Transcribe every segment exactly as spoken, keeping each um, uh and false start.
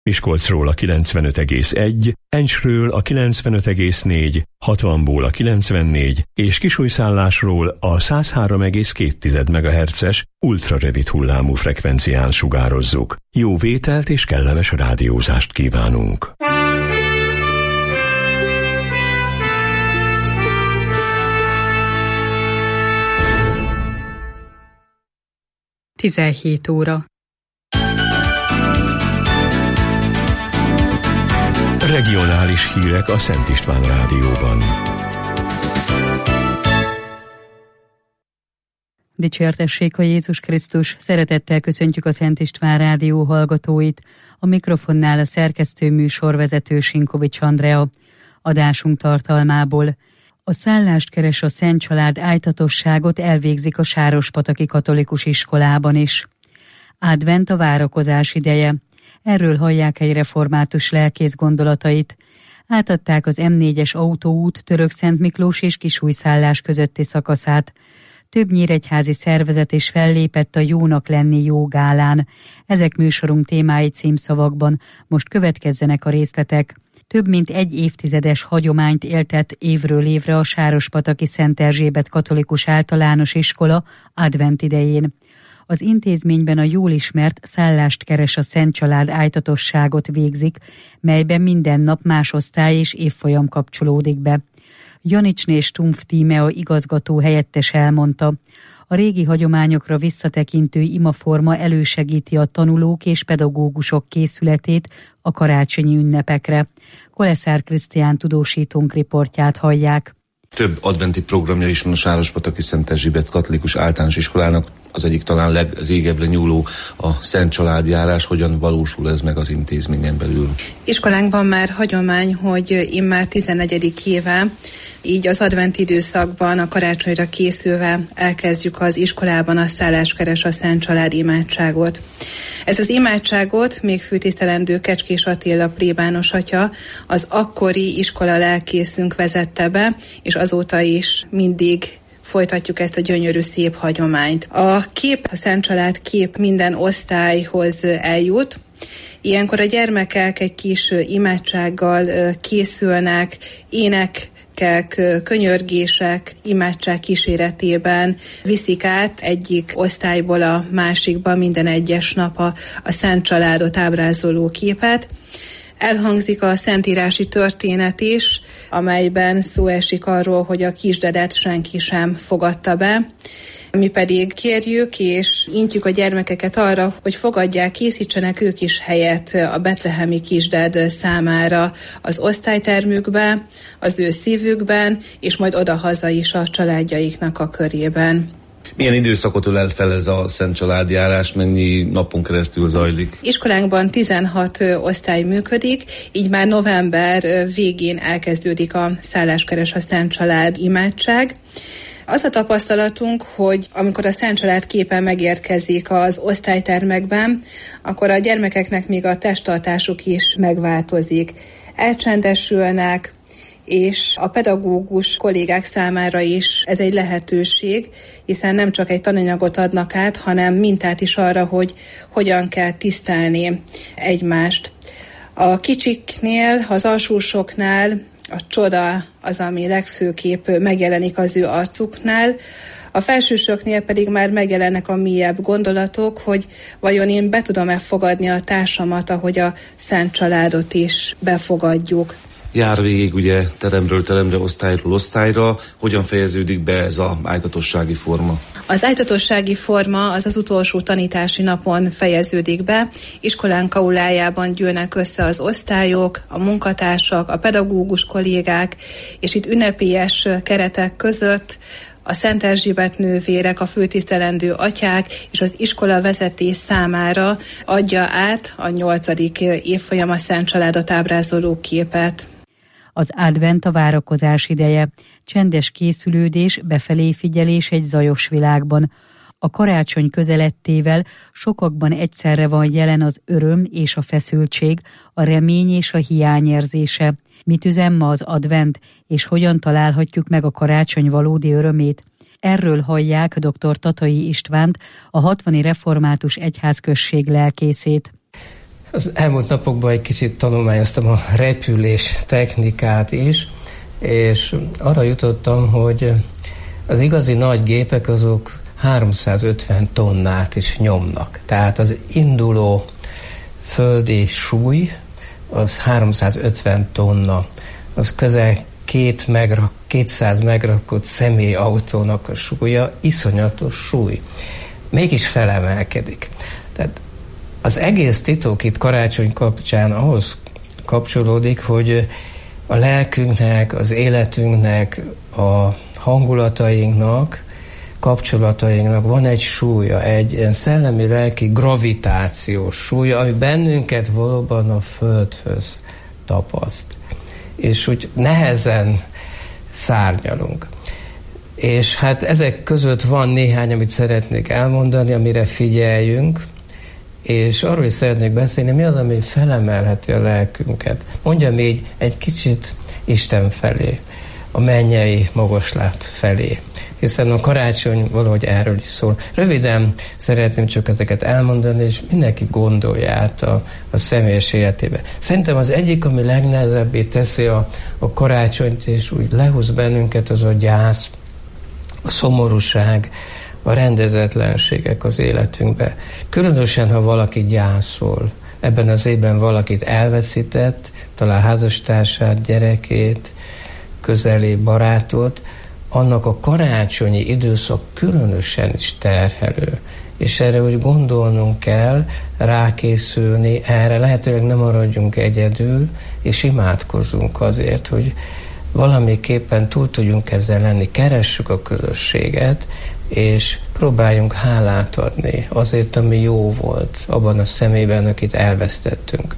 Miskolcról a kilencvenöt egész egy, Encsről a kilencvenöt egész négy, hatvanból a kilencvennégy és Kisújszállásról a száz három egész két megahertzes ultrarövid hullámú frekvencián sugározzuk. Jó vételt és kellemes rádiózást kívánunk! tizenhét óra. Regionális hírek a Szent István Rádióban. Dicsértessék a Jézus Krisztus, szeretettel köszöntjük a Szent István Rádió hallgatóit. A mikrofonnál a szerkesztő műsorvezető Sinkovics Andrea. Adásunk tartalmából: a szállást keres a Szent Család ájtatosságot elvégzik a Sárospataki Katolikus Iskolában is. Advent a várakozás ideje. Erről hallják egy református lelkész gondolatait. Átadták az em négyes autóút Törökszent Miklós és Kisújszállás közötti szakaszát. Több nyíregyházi szervezet is fellépett a Jónak lenni jó gálán. Ezek műsorunk témái címszavakban. Most következzenek a részletek. Több mint egy évtizedes hagyományt éltet évről évre a Sárospataki Szent Erzsébet Katolikus Általános Iskola advent idején. Az intézményben a jól ismert szállást keres a Szent Család ájtatosságot végzik, melyben minden nap más osztály és évfolyam kapcsolódik be. Janicsné Stumpf Tímea igazgató helyettes elmondta, a régi hagyományokra visszatekintő imaforma elősegíti a tanulók és pedagógusok készületét a karácsonyi ünnepekre. Koleszár Krisztián tudósítónk riportját hallják. Több adventi programja is van a Sárospataki Szent Erzsébet Katolikus Általános Iskolának. Az egyik talán legrégebbre nyúló a Szent Családjárás. Hogyan valósul ez meg az intézményen belül? Iskolánkban már hagyomány, hogy immár tizennegyedik éve, így az advent időszakban a karácsonyra készülve elkezdjük az iskolában a Szálláskeres a Szent Család imádságot. Ez az imádságot még főtisztelendő Kecskés Attila plébános atya, az akkori iskola lelkészünk vezette be, és azóta is mindig folytatjuk ezt a gyönyörű szép hagyományt. A kép, a Szent Család kép minden osztályhoz eljut. Ilyenkor a gyermekek egy kis imádsággal készülnek, ének, könyörgések, imádság kíséretében viszik át egyik osztályból a másikba minden egyes nap a, a Szent Családot ábrázoló képet. Elhangzik a szentírási történet is, amelyben szó esik arról, hogy a kisdedet senki sem fogadta be. Mi pedig kérjük és intjük a gyermekeket arra, hogy fogadják, készítsenek ők is helyet a betlehemi kisded számára az osztálytermükbe, az ő szívükben, és majd odahaza is a családjaiknak a körében. Milyen időszakot ölel fel ez a Szent Családjárás, mennyi napon keresztül zajlik? Iskolánkban tizenhat osztály működik, így már november végén elkezdődik a Szálláskeres a Szent Család imádság. Az a tapasztalatunk, hogy amikor a Szent Család képe megérkezik az osztálytermekben, akkor a gyermekeknek még a testtartásuk is megváltozik. Elcsendesülnek, és a pedagógus kollégák számára is ez egy lehetőség, hiszen nem csak egy tananyagot adnak át, hanem mintát is arra, hogy hogyan kell tisztelni egymást. A kicsiknél, az alsósoknál a csoda az, ami legfőképp megjelenik az ő arcuknál, a felsősöknél pedig már megjelennek a mélyebb gondolatok, hogy vajon én be tudom-e fogadni a társamat, ahogy a Szent Családot is befogadjuk. Jár végig ugye teremről teremre, osztályról osztályra. Hogyan fejeződik be ez az ájtatossági forma? Az ájtatossági forma az az utolsó tanítási napon fejeződik be. Iskolánk aulájában gyűlnek össze az osztályok, a munkatársak, a pedagógus kollégák, és itt ünnepélyes keretek között a Szent Erzsébet nővérek, a főtisztelendő atyák és az iskola vezetés számára adja át a nyolcadik évfolyam a Szent Családot ábrázoló képet. Az advent a várakozás ideje, csendes készülődés, befelé figyelés egy zajos világban. A karácsony közelettével sokakban egyszerre van jelen az öröm és a feszültség, a remény és a hiányérzése. Mit üzen ma az advent, és hogyan találhatjuk meg a karácsony valódi örömét? Erről hallják dr. Tatai Istvánt, a hatvani református egyházközség lelkészét. Az elmúlt napokban egy kicsit tanulmányoztam a repülés technikát is, és arra jutottam, hogy az igazi nagy gépek azok háromszázötven tonnát is nyomnak. Tehát az induló földi súly az háromszázötven tonna. Az közel két megrak, kétszáz megrakott személyautónak a súlya, iszonyatos súly. Mégis felemelkedik. Tehát az egész titok itt karácsony kapcsán ahhoz kapcsolódik, hogy a lelkünknek, az életünknek, a hangulatainknak, kapcsolatainknak van egy súlya, egy ilyen szellemi-lelki gravitációs súlya, ami bennünket valóban a Földhöz tapaszt. És úgy nehezen szárnyalunk. És hát ezek között van néhány, amit szeretnék elmondani, amire figyeljünk, és arról is szeretnék beszélni, mi az, ami felemelheti a lelkünket. Mondjam így, egy kicsit Isten felé, a mennyei magaslat felé. Hiszen a karácsony valahogy erről is szól. Röviden szeretném csak ezeket elmondani, és mindenki gondolja át a, a személyes életébe. Szerintem az egyik, ami legnehezebbé teszi a, a karácsonyt, és úgy lehúz bennünket, az a gyász, a szomorúság, a rendezetlenségek az életünkbe. Különösen, ha valaki gyászol. Ebben az évben valakit elveszített, talán házastársát, gyerekét, közeli barátot, annak a karácsonyi időszak különösen is terhelő. És erre úgy gondolnunk kell, rákészülni, erre lehetőleg nem maradjunk egyedül, és imádkozzunk azért, hogy valamiképpen túl tudjunk ezzel lenni, keressük a közösséget, és próbáljunk hálát adni azért, ami jó volt abban a személyben, akit elvesztettünk.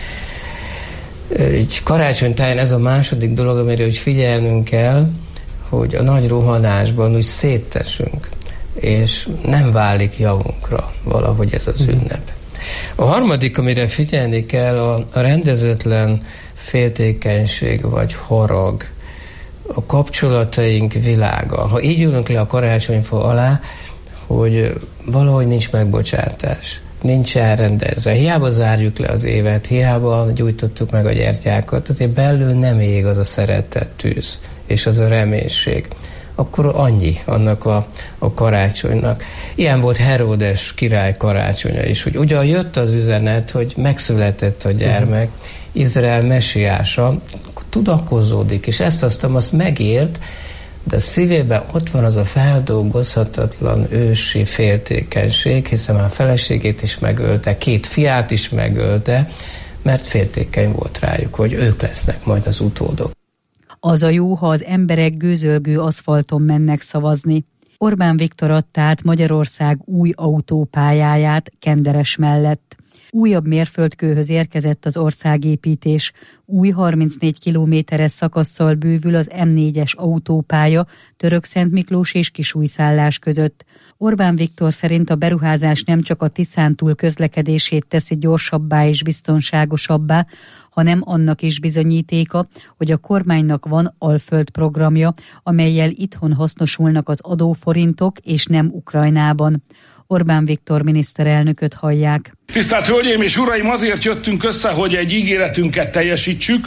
Így karácsonytáján ez a második dolog, amire úgy figyelnünk kell, hogy a nagy rohanásban úgy széttesünk, és nem válik javunkra valahogy ez az ünnep. A harmadik, amire figyelni kell, a, a rendezetlen féltékenység vagy harag, a kapcsolataink világa. Ha így ülünk le a karácsonyfa alá, hogy valahogy nincs megbocsátás, nincs elrendezve. Hiába zárjuk le az évet, hiába gyújtottuk meg a gyertyákat, azért belül nem ég az a szeretet tűz, és az a reménység. Akkor annyi annak a, a karácsonynak. Ilyen volt Heródes király karácsonya is, hogy ugyan jött az üzenet, hogy megszületett a gyermek, Izrael mesiása, tudakozódik, és ezt aztán azt megért, de a szívében ott van az a feldolgozhatatlan ősi féltékenység, hiszen már a feleségét is megölte, két fiát is megölte, mert féltékeny volt rájuk, hogy ők lesznek majd az utódok. Az a jó, ha az emberek gőzölgő aszfalton mennek szavazni. Orbán Viktor adta át Magyarország új autópályáját Kenderes mellett. Újabb mérföldkőhöz érkezett az országépítés. Új harmincnégy kilométeres szakasszal bővül az em négyes autópálya Törökszentmiklós és Kisújszállás között. Orbán Viktor szerint a beruházás nem csak a Tiszántúl közlekedését teszi gyorsabbá és biztonságosabbá, hanem annak is bizonyítéka, hogy a kormánynak van Alföld programja, amellyel itthon hasznosulnak az adóforintok és nem Ukrajnában. Orbán Viktor miniszterelnököt hallják. Tisztelt Hölgyeim és Uraim, azért jöttünk össze, hogy egy ígéretünket teljesítsük.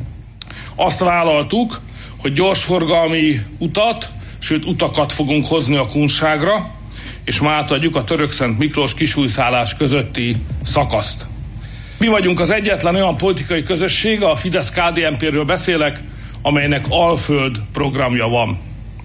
Azt vállaltuk, hogy gyorsforgalmi utat, sőt utakat fogunk hozni a Kunságra, és már átadjuk a Törökszentmiklós Kisújszállás közötti szakaszt. Mi vagyunk az egyetlen olyan politikai közösség, a Fidesz-ká dé en pé-ről beszélek, amelynek Alföld programja van.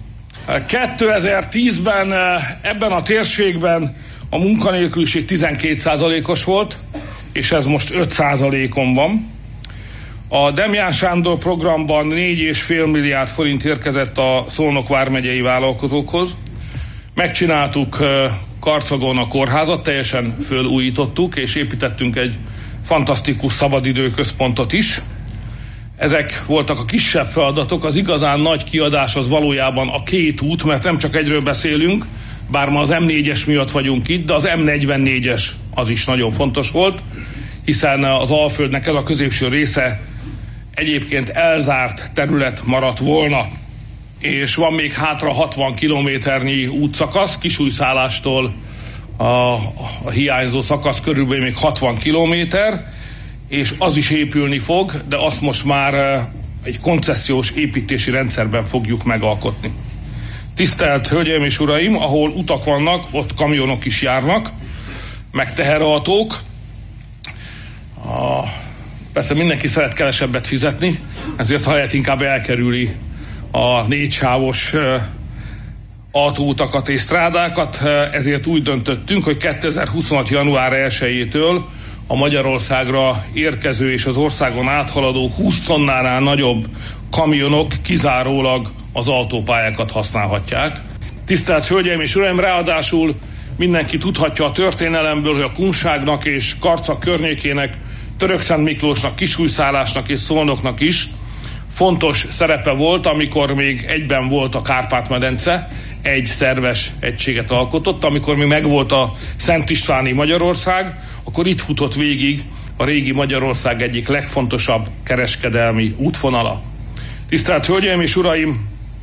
kétezer-tízben ebben a térségben a munkanélküliség tizenkét százalékos volt, és ez most öt százalékon van. A Demján Sándor programban négy egész öt milliárd forint érkezett a Szolnok vármegyei vállalkozókhoz. Megcsináltuk Karcagon a kórházat, teljesen fölújítottuk, és építettünk egy fantasztikus szabadidőközpontot is. Ezek voltak a kisebb feladatok, az igazán nagy kiadás az valójában a két út, mert nem csak egyről beszélünk, bár ma az em négyes miatt vagyunk itt, de az em negyvennégyes az is nagyon fontos volt, hiszen az Alföldnek ez a középső része egyébként elzárt terület maradt volna. És van még hátra hatvan kilométernyi útszakasz Kisújszállástól a, a hiányzó szakasz körülbelül még hatvan kilométer, és az is épülni fog, de azt most már egy koncesziós építési rendszerben fogjuk megalkotni. Tisztelt Hölgyeim és Uraim, ahol utak vannak, ott kamionok is járnak, meg teherautók. A, persze mindenki szeret kevesebbet fizetni, ezért helyett inkább elkerüli a négysávos autóutakat és strádákat, ezért úgy döntöttünk, hogy kétezer-huszonhat. január elsejétől a Magyarországra érkező és az országon áthaladó húsz tonnánál nagyobb kamionok kizárólag az autópályákat használhatják. Tisztelt Hölgyeim és Uraim, ráadásul mindenki tudhatja a történelemből, hogy a Kunságnak és Karcag környékének, Törökszent Miklósnak, Kisújszállásnak és Szolnoknak is fontos szerepe volt, amikor még egyben volt a Kárpát-medence, egy szerves egységet alkotott, amikor még megvolt a Szent Istváni Magyarország, akkor itt futott végig a régi Magyarország egyik legfontosabb kereskedelmi útvonala. Tisztelt Hölgyeim és Uraim,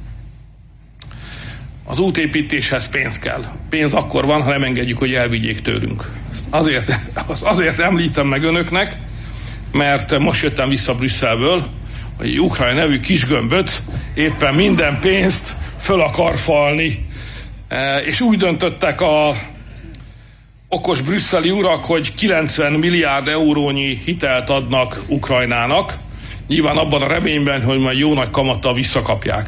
az útépítéshez pénz kell. Pénz akkor van, ha nem engedjük, hogy elvigyék tőlünk. Azért, azért említem meg önöknek, mert most jöttem vissza Brüsszelből, hogy egy Ukrajna nevű kisgömböt éppen minden pénzt föl akar falni. És úgy döntöttek a okos brüsszeli urak, hogy kilencven milliárd eurónyi hitelt adnak Ukrajnának, nyilván abban a reményben, hogy majd jó nagy kamattal visszakapják.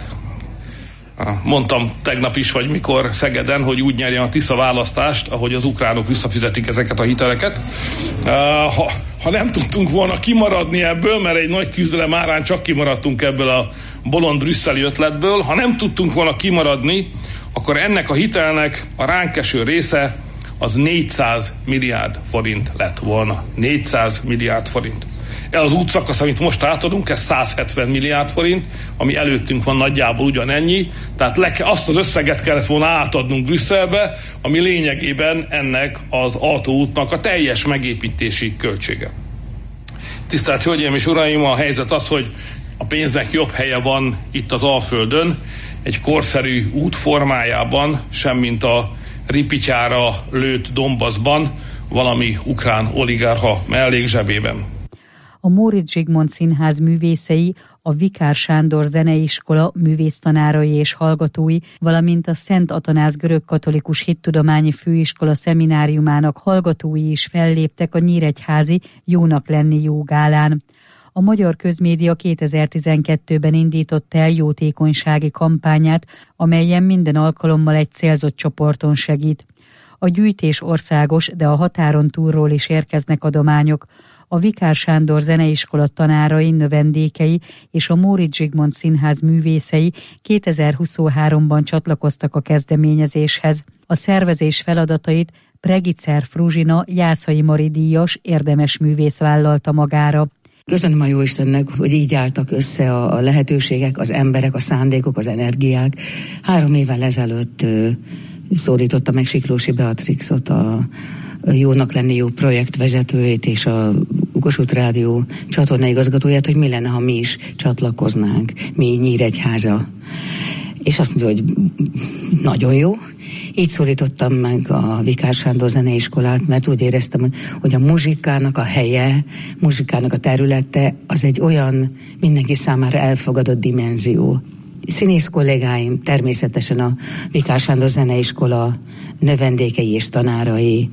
Mondtam tegnap is, vagy mikor Szegeden, hogy úgy nyerjen a Tisza választást, ahogy az ukránok visszafizetik ezeket a hiteleket. Ha, ha nem tudtunk volna kimaradni ebből, mert egy nagy küzdelem árán csak kimaradtunk ebből a bolond brüsszeli ötletből, ha nem tudtunk volna kimaradni, akkor ennek a hitelnek a ránk eső része az négyszáz milliárd forint lett volna. négyszáz milliárd forint. Ez az útszakasz, amit most átadunk, ez száz hetven milliárd forint, ami előttünk van nagyjából ugyanennyi, tehát le, azt az összeget kellett volna átadnunk Brüsszelbe, ami lényegében ennek az autóútnak a teljes megépítési költsége. Tisztelt Hölgyeim és Uraim, a helyzet az, hogy a pénznek jobb helye van itt az Alföldön, egy korszerű út formájában, semmint a ripityára lőtt Donbaszban, valami ukrán oligarcha mellékzsebében. A Móricz Zsigmond Színház művészei, a Vikár Sándor Zeneiskola művésztanárai és hallgatói, valamint a Szent Atanáz Görögkatolikus Hittudományi Főiskola szemináriumának hallgatói is felléptek a nyíregyházi Jónak lenni jó gálán. A Magyar Közmédia kétezer-tizenkettőben indított el jótékonysági kampányát, amelyen minden alkalommal egy célzott csoporton segít. A gyűjtés országos, de a határon túlról is érkeznek adományok. A Vikár Sándor Zeneiskola tanárai, növendékei és a Móricz Zsigmond Színház művészei kétezer-huszonháromban csatlakoztak a kezdeményezéshez. A szervezés feladatait Pregicer Fruzsina Jászai Mari díjas érdemes művész vállalta magára. Köszönöm a Jóistennek, hogy így álltak össze a lehetőségek, az emberek, a szándékok, az energiák. Három évvel ezelőtt szólította meg Siklósi Beatrixot, a Jónak lenni jó projektvezetőjét és a Kossuth Rádió csatornaigazgatóját, hogy mi lenne, ha mi is csatlakoznánk, mi Nyíregyháza. És azt mondja, hogy nagyon jó. Így szólítottam meg a Vikár Sándor Zeneiskolát, mert úgy éreztem, hogy a muzsikának a helye, muzsikának a területe, az egy olyan mindenki számára elfogadott dimenzió. Színész kollégáim, természetesen a Vikár Sándor Zeneiskola növendékei és tanárai,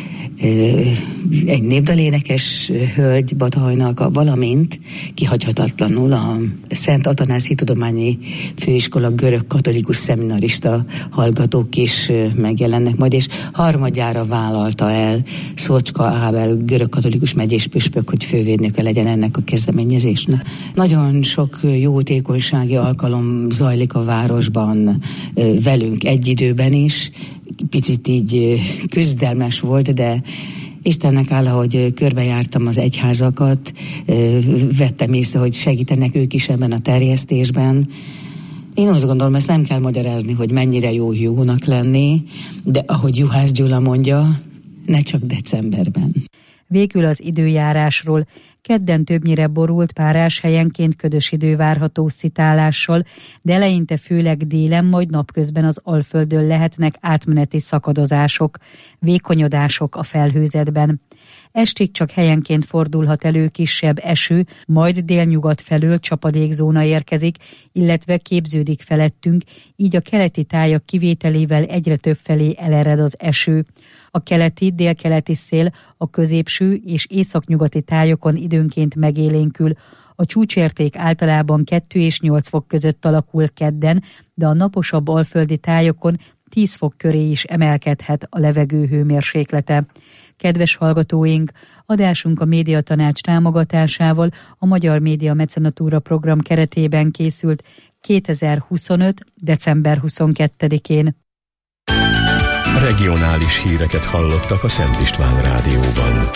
egy népdalénekes hölgy, Bata Hajnalka, valamint kihagyhatatlanul a Szent Atanáz Hittudományi Főiskola görög katolikus szeminarista hallgatók is megjelennek majd, és harmadjára vállalta el Szócska Ábel görög katolikus megyés püspök, hogy fővédnöke legyen ennek a kezdeményezésnek. Nagyon sok jótékonysági alkalom zajlik a városban velünk egy időben is, picit így küzdelmes volt, de Istennek hála, hogy körbejártam az egyházakat, vettem észre, hogy segítenek ők is ebben a terjesztésben. Én úgy gondolom, ezt nem kell magyarázni, hogy mennyire jó jónak lenni, de ahogy Juhász Gyula mondja, ne csak decemberben. Végül az időjárásról. Kedden többnyire borult, párás, helyenként ködös idő várható szitálással, de eleinte főleg délen, majd napközben az Alföldön lehetnek átmeneti szakadozások, vékonyodások a felhőzetben. Estig csak helyenként fordulhat elő kisebb eső, majd délnyugat felől csapadékzóna érkezik, illetve képződik felettünk, így a keleti tájak kivételével egyre több felé elered az eső. A keleti, délkeleti szél a középső és északnyugati tájokon időnként megélénkül. A csúcsérték általában kettő és nyolc fok között alakul kedden, de a naposabb alföldi tájokon tíz fok köré is emelkedhet a levegő hőmérséklete. Kedves hallgatóink, adásunk a Médiatanács támogatásával a Magyar Média Mecenatúra program keretében készült kétezer-huszonöt. december huszonkettedikén. Regionális híreket hallottak a Szent István Rádióban.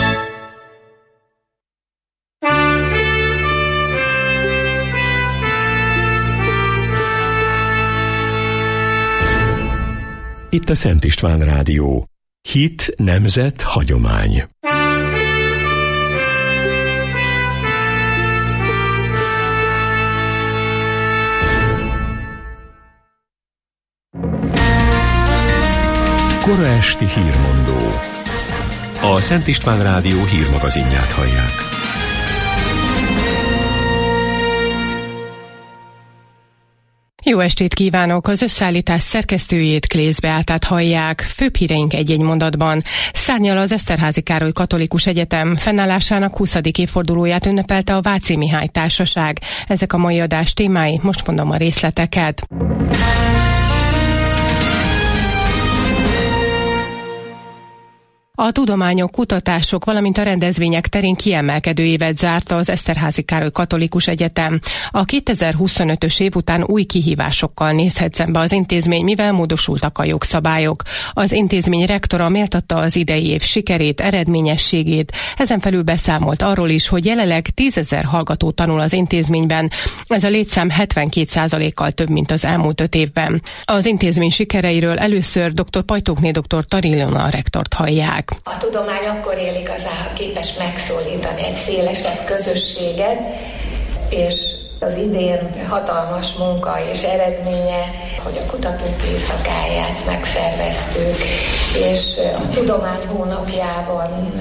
Itt a Szent István Rádió. Hit, nemzet, hagyomány. Kora esti hírmondó. A Szent István Rádió hírmagazinját hallják. Jó estét kívánok! Az összeállítás szerkesztőjét, Klész Beátát hallják. Főbb híreink egy-egy mondatban. Szárnyal az Eszterházy Károly Katolikus Egyetem fennállásának huszadik évfordulóját ünnepelte a Váci Mihály Társaság. Ezek a mai adás témái, most mondom a részleteket. A tudományok, kutatások, valamint a rendezvények terén kiemelkedő évet zárt az Eszterházy Károly Katolikus Egyetem. A kétezer-huszonötös év után új kihívásokkal nézhet szembe az intézmény, mivel módosultak a jogszabályok. Az intézmény rektora méltatta az idei év sikerét, eredményességét. Ezen felül beszámolt arról is, hogy jelenleg tízezer hallgató tanul az intézményben. Ez a létszám hetvenkét százalékkal több, mint az elmúlt öt évben. Az intézmény sikereiről először dr. Pajtókné dr. Tarilona rektort hallják. A tudomány akkor él igazán, ha képes megszólítani egy szélesebb közösséget, és az idén hatalmas munka és eredménye, hogy a kutatók éjszakáját megszerveztük, és a tudomány hónapjában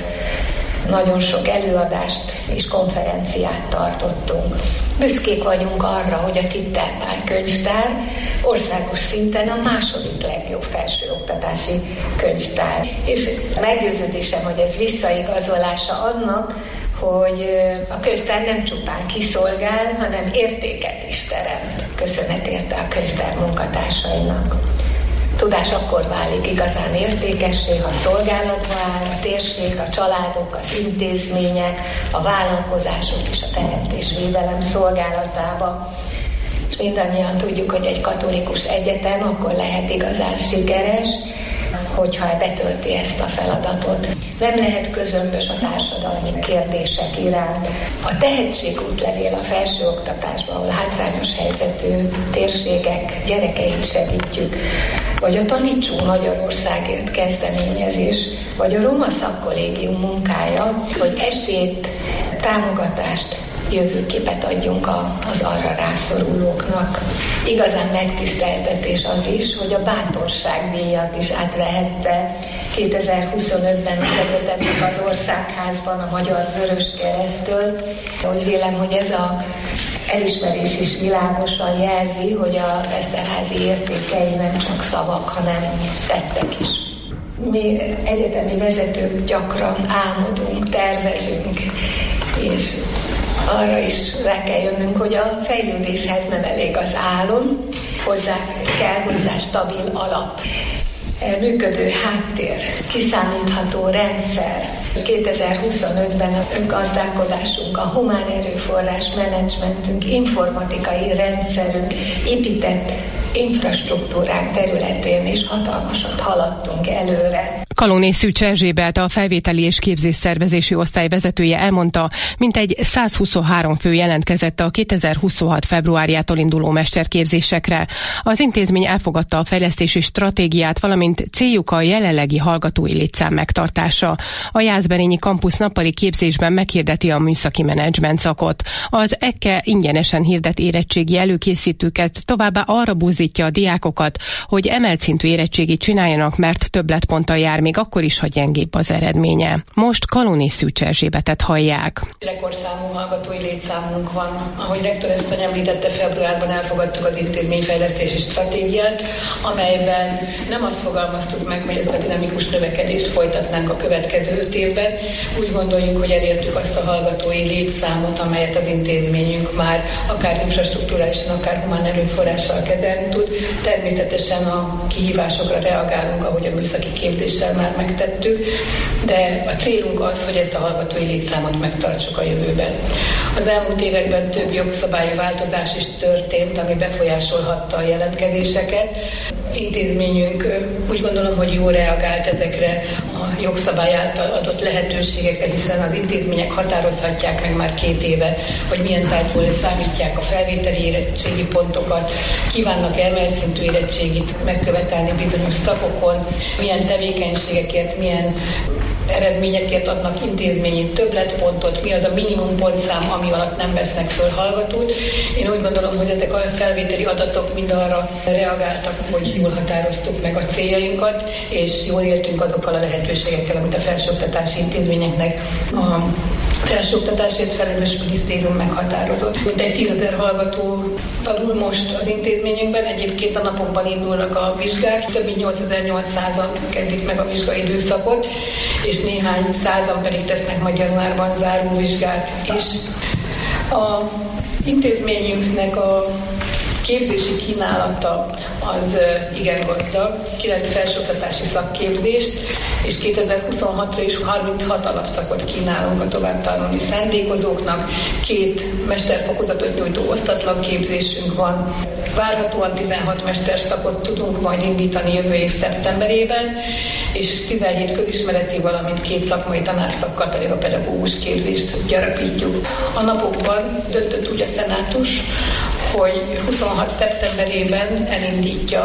nagyon sok előadást és konferenciát tartottunk. Büszkék vagyunk arra, hogy a Tittár könyvtár országos szinten a második legjobb felsőoktatási könyvtár. És meggyőződésem, hogy ez visszaigazolása annak, hogy a könyvtár nem csupán kiszolgál, hanem értéket is teremt. Köszönet érte a könyvtár munkatársainak. Tudás akkor válik igazán értékessé, ha szolgálatba áll a térség, a családok, az intézmények, a vállalkozások és a teremtésvédelem szolgálatába. És mindannyian tudjuk, hogy egy katolikus egyetem akkor lehet igazán sikeres, hogyha betölti ezt a feladatot. Nem lehet közömbös a társadalmi kérdések iránt. A tehetségútlevél a felsőoktatásban, ahol hátrányos helyzetű térségek gyerekeit segítjük, vagy a Tanítsunk Magyarországért kezdeményezés, vagy a Roma Szakkollégium munkája, hogy esélyt, támogatást, jövőképet adjunk a, az arra rászorulóknak. Igazán megtiszteltetés az is, hogy a bátorságdíjat is átvehette kétezer-huszonötben az egyetemnek az Országházban a Magyar Vöröskereszttől. Úgy vélem, hogy ez a elismerés is világosan jelzi, hogy az Eszterházy értékei nem csak szavak, hanem tettek is. Mi egyetemi vezetők gyakran álmodunk, tervezünk, és arra is rá kell jönnünk, hogy a fejlődéshez nem elég az álom, hozzá kell hozzá stabil alap, működő háttér, kiszámítható rendszer. kétezer-huszonötben a öngazdálkodásunk, a humán erőforrás menedzsmentünk, informatikai rendszerünk, épített infrastruktúrák területén is hatalmasat haladtunk előre. Kalóné Szűcs Erzsébet, a felvételi és képzésszervezési osztály vezetője elmondta, mintegy százhuszonhárom fő jelentkezett a kétezer-huszonhat februárjától induló mesterképzésekre. Az intézmény elfogadta a fejlesztési stratégiát, valamint céljuk a jelenlegi hallgatói létszám megtartása. A Jászberényi Kampusz nappali képzésben meghirdeti a műszaki menedzsment szakot. Az é ká e ingyenesen hirdet érettségi előkészítőket, továbbá arra buzdítja a diákokat, hogy emelt szintű érettségit csináljanak, mert többletponttal jár, még akkor is, ha gyengébb az eredménye. Most Kalóné Szűcs Erzsébetet hallják. Rekordszámú hallgatói létszámunk van. Ahogy rektor ezt említette, februárban elfogadtuk az intézményfejlesztési stratégiát, amelyben nem azt fogalmaztuk meg, hogy ezt a dinamikus növekedést folytatnánk a következő öt évben. Úgy gondoljuk, hogy elértük azt a hallgatói létszámot, amelyet az intézményünk már akár infrastruktúrálisan, akár humán erőforrással kezelni tud. Természetesen a kihívásokra reagálunk, ahogy a műszaki képzéssel már megtettük, de a célunk az, hogy ezt a hallgatói létszámot megtartsuk a jövőben. Az elmúlt években több jogszabályi változás is történt, ami befolyásolhatta a jelentkezéseket. Intézményünk úgy gondolom, hogy jól reagált ezekre a jogszabály által adott lehetőségekre, hiszen az intézmények határozhatják meg már két éve, hogy milyen tárgyból számítják a felvételi érettségi pontokat, kívánnak emelt szintű érettségit megkövetelni bizonyos szakokon, milyen tevékenységekért, milyen eredményekért adnak intézményi többletpontot, mi az a minimum pontszám, ami alatt nem vesznek föl hallgatót. Én úgy gondolom, hogy ezek a felvételi adatok mind arra reagáltak, hogy jól határoztuk meg a céljainkat, és jól éltünk azokkal a lehetőségekkel, amit a felsőoktatási intézményeknek a felsőoktatásért felelős minisztérium meghatározott. Mintegy tízezer hallgató tanul most az intézményünkben, egyébként a napokban indulnak a vizsgák, több mint nyolcezer-nyolcszázan kezdik meg a vizsgai időszakot, és néhány százan pedig tesznek majd januárban záró vizsgát is. A intézményünknek a képzési kínálata az igen gazdag, kilenc felsőoktatási szakképzést, és kétezer-huszonhatra is harminchat alapszakot kínálunk a továbbtanulni szándékozóknak, két mesterfokozatot nyújtó osztatlan képzésünk van, várhatóan tizenhat mesterszakot tudunk majd indítani jövő év szeptemberében, és tizenhét közismereti, valamint két szakmai tanárszakkal pedig a pedagógus képzést gyarapítjuk. A napokban döntött úgy a szenátus, hogy huszonhat szeptemberében elindítja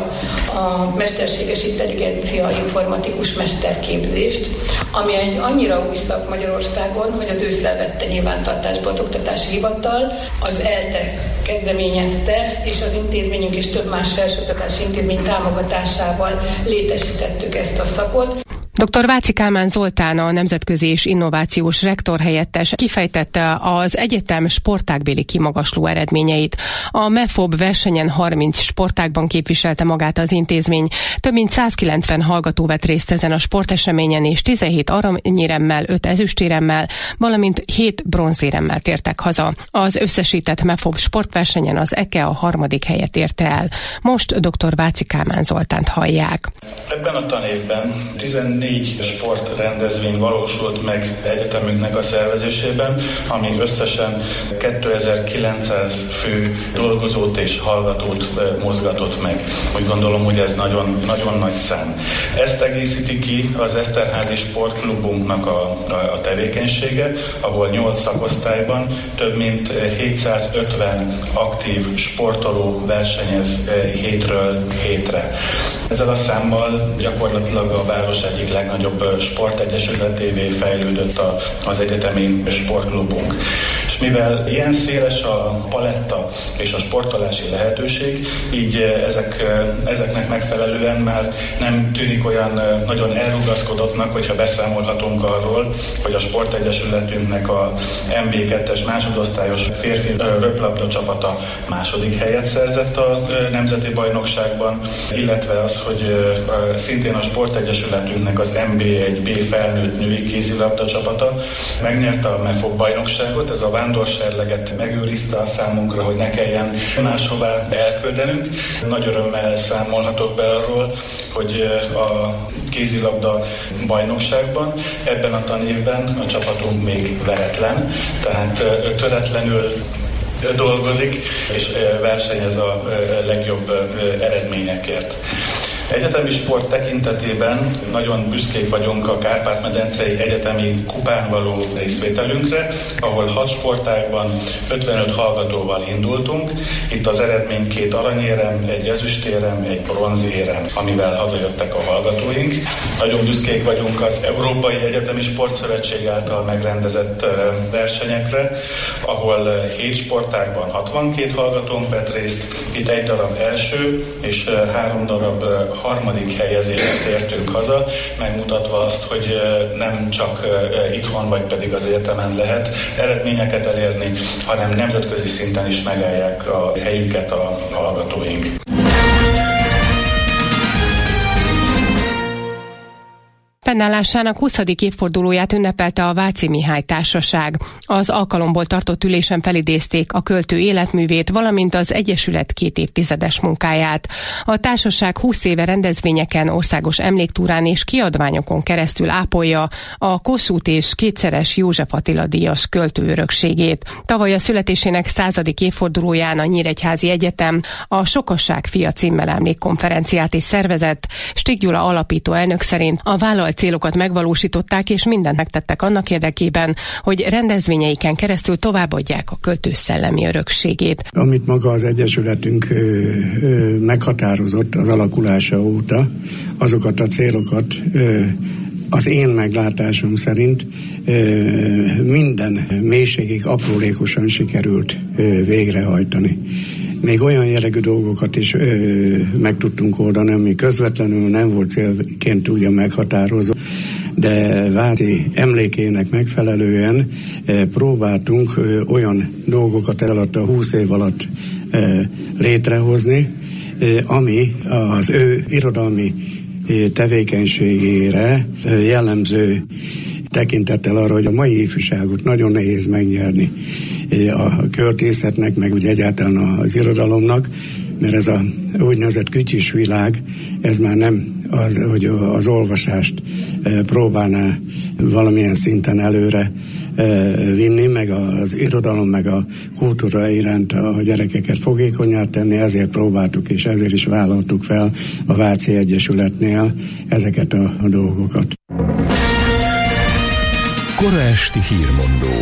a mesterséges intelligencia informatikus mesterképzést, ami egy annyira új szak Magyarországon, hogy az ősszel vette nyilvántartásba az Oktatási Hivatal, az ELTE kezdeményezte, és az intézményünk és több más felsőoktatási intézmény támogatásával létesítettük ezt a szakot. doktor Váci Kálmán Zoltán, a nemzetközi és innovációs rektor helyettes kifejtette az egyetem sportágbéli kimagasló eredményeit. A MEFOB versenyen harminc sportágban képviselte magát az intézmény. Több mint százkilencven hallgató vett részt ezen a sporteseményen, és tizenhét aranyéremmel, öt ezüstéremmel, valamint hét bronzéremmel tértek haza. Az összesített MEFOB sportversenyen az é ká e a harmadik helyet érte el. Most doktor Váci Kálmán Zoltánt hallják. Ebben a tanévben tizennégy sportrendezvény valósult meg egyetemünknek a szervezésében, ami összesen kétezer-kilencszáz fő dolgozót és hallgatót mozgatott meg. Úgy gondolom, hogy ez nagyon, nagyon nagy szám. Ezt egészíti ki az Eszterházi Sportklubunknak a, a, a tevékenysége, ahol nyolc szakosztályban több mint hétszázötven aktív sportoló versenyez hétről hétre. Ezzel a számmal gyakorlatilag a város egyik legnagyobb sportegyesületévé fejlődött a, az egyetemi sportklubunk. És mivel ilyen széles a paletta és a sportolási lehetőség, így ezek, ezeknek megfelelően már nem tűnik olyan nagyon elrugaszkodottnak, hogyha beszámolhatunk arról, hogy a sportegyesületünknek a em bé kettes másodosztályos férfi röplabda csapata második helyet szerzett a nemzeti bajnokságban, illetve az, hogy szintén a sportegyesületünknek az em bé egy bé felnőtt női kézilabda csapata megnyerte a MEFOB bajnokságot. Ez a vándorserleget megőrizte a számunkra, hogy ne kelljen máshová elküldenünk. Nagy örömmel számolhatok be arról, hogy a kézilabda bajnokságban ebben a tanévben a csapatunk még veretlen, tehát töretlenül dolgozik és versenyez a legjobb eredményekért. Egyetemi sport tekintetében nagyon büszkék vagyunk a Kárpát-medencei Egyetemi Kupán való részvételünkre, ahol hat sportágban ötvenöt hallgatóval indultunk. Itt az eredmény két aranyérem, egy ezüstérem, egy bronzérem, amivel hazajöttek a hallgatóink. Nagyon büszkék vagyunk az Európai Egyetemi Sportszövetség által megrendezett versenyekre, ahol hét sportágban hatvankét hallgatónk vett részt. Itt egy darab első és három darab harmadik helyezésre tértünk haza, megmutatva azt, hogy nem csak itthon vagy pedig az egyetemen lehet eredményeket elérni, hanem nemzetközi szinten is megállják a helyüket a hallgatóink. Fennállásának huszadik évfordulóját ünnepelte a Váci Mihály Társaság. Az alkalomból tartott ülésen felidézték a költő életművét, valamint az egyesület két évtizedes munkáját. A társaság húsz éve rendezvényeken, országos emléktúrán és kiadványokon keresztül ápolja a Kossuth és kétszeres József Attila díjas költő örökségét. Tavaly a születésének századik évfordulóján a Nyíregyházi Egyetem a Sokasság fia címmel emlékkonferenciát is szervezett. Stig Gyula alapító elnök szerint a vállalt célokat megvalósították, és mindent megtettek annak érdekében, hogy rendezvényeiken keresztül továbbadják a költő szellemi örökségét. Amit maga az egyesületünk ö, ö, meghatározott az alakulása óta, azokat a célokat ö, az én meglátásom szerint ö, minden mélységig aprólékosan sikerült ö, végrehajtani. Még olyan jellegű dolgokat is ö, meg tudtunk oldani, ami közvetlenül nem volt célként ugyan meghatározó, de Váci emlékének megfelelően ö, próbáltunk ö, olyan dolgokat el alatt a húsz év alatt ö, létrehozni, ö, ami az ő irodalmi ö, tevékenységére ö, jellemző, tekintettel arra, hogy a mai ifjúságot nagyon nehéz megnyerni a költészetnek, meg úgy egyáltalán az irodalomnak, mert ez a úgynevezett kütyűs világ, ez már nem az, hogy az olvasást próbálná valamilyen szinten előre vinni, meg az irodalom, meg a kultúra iránt a gyerekeket fogékonyá tenni, ezért próbáltuk, és ezért is vállaltuk fel a Váci Egyesületnél ezeket a, a dolgokat. Kora esti hírmondó.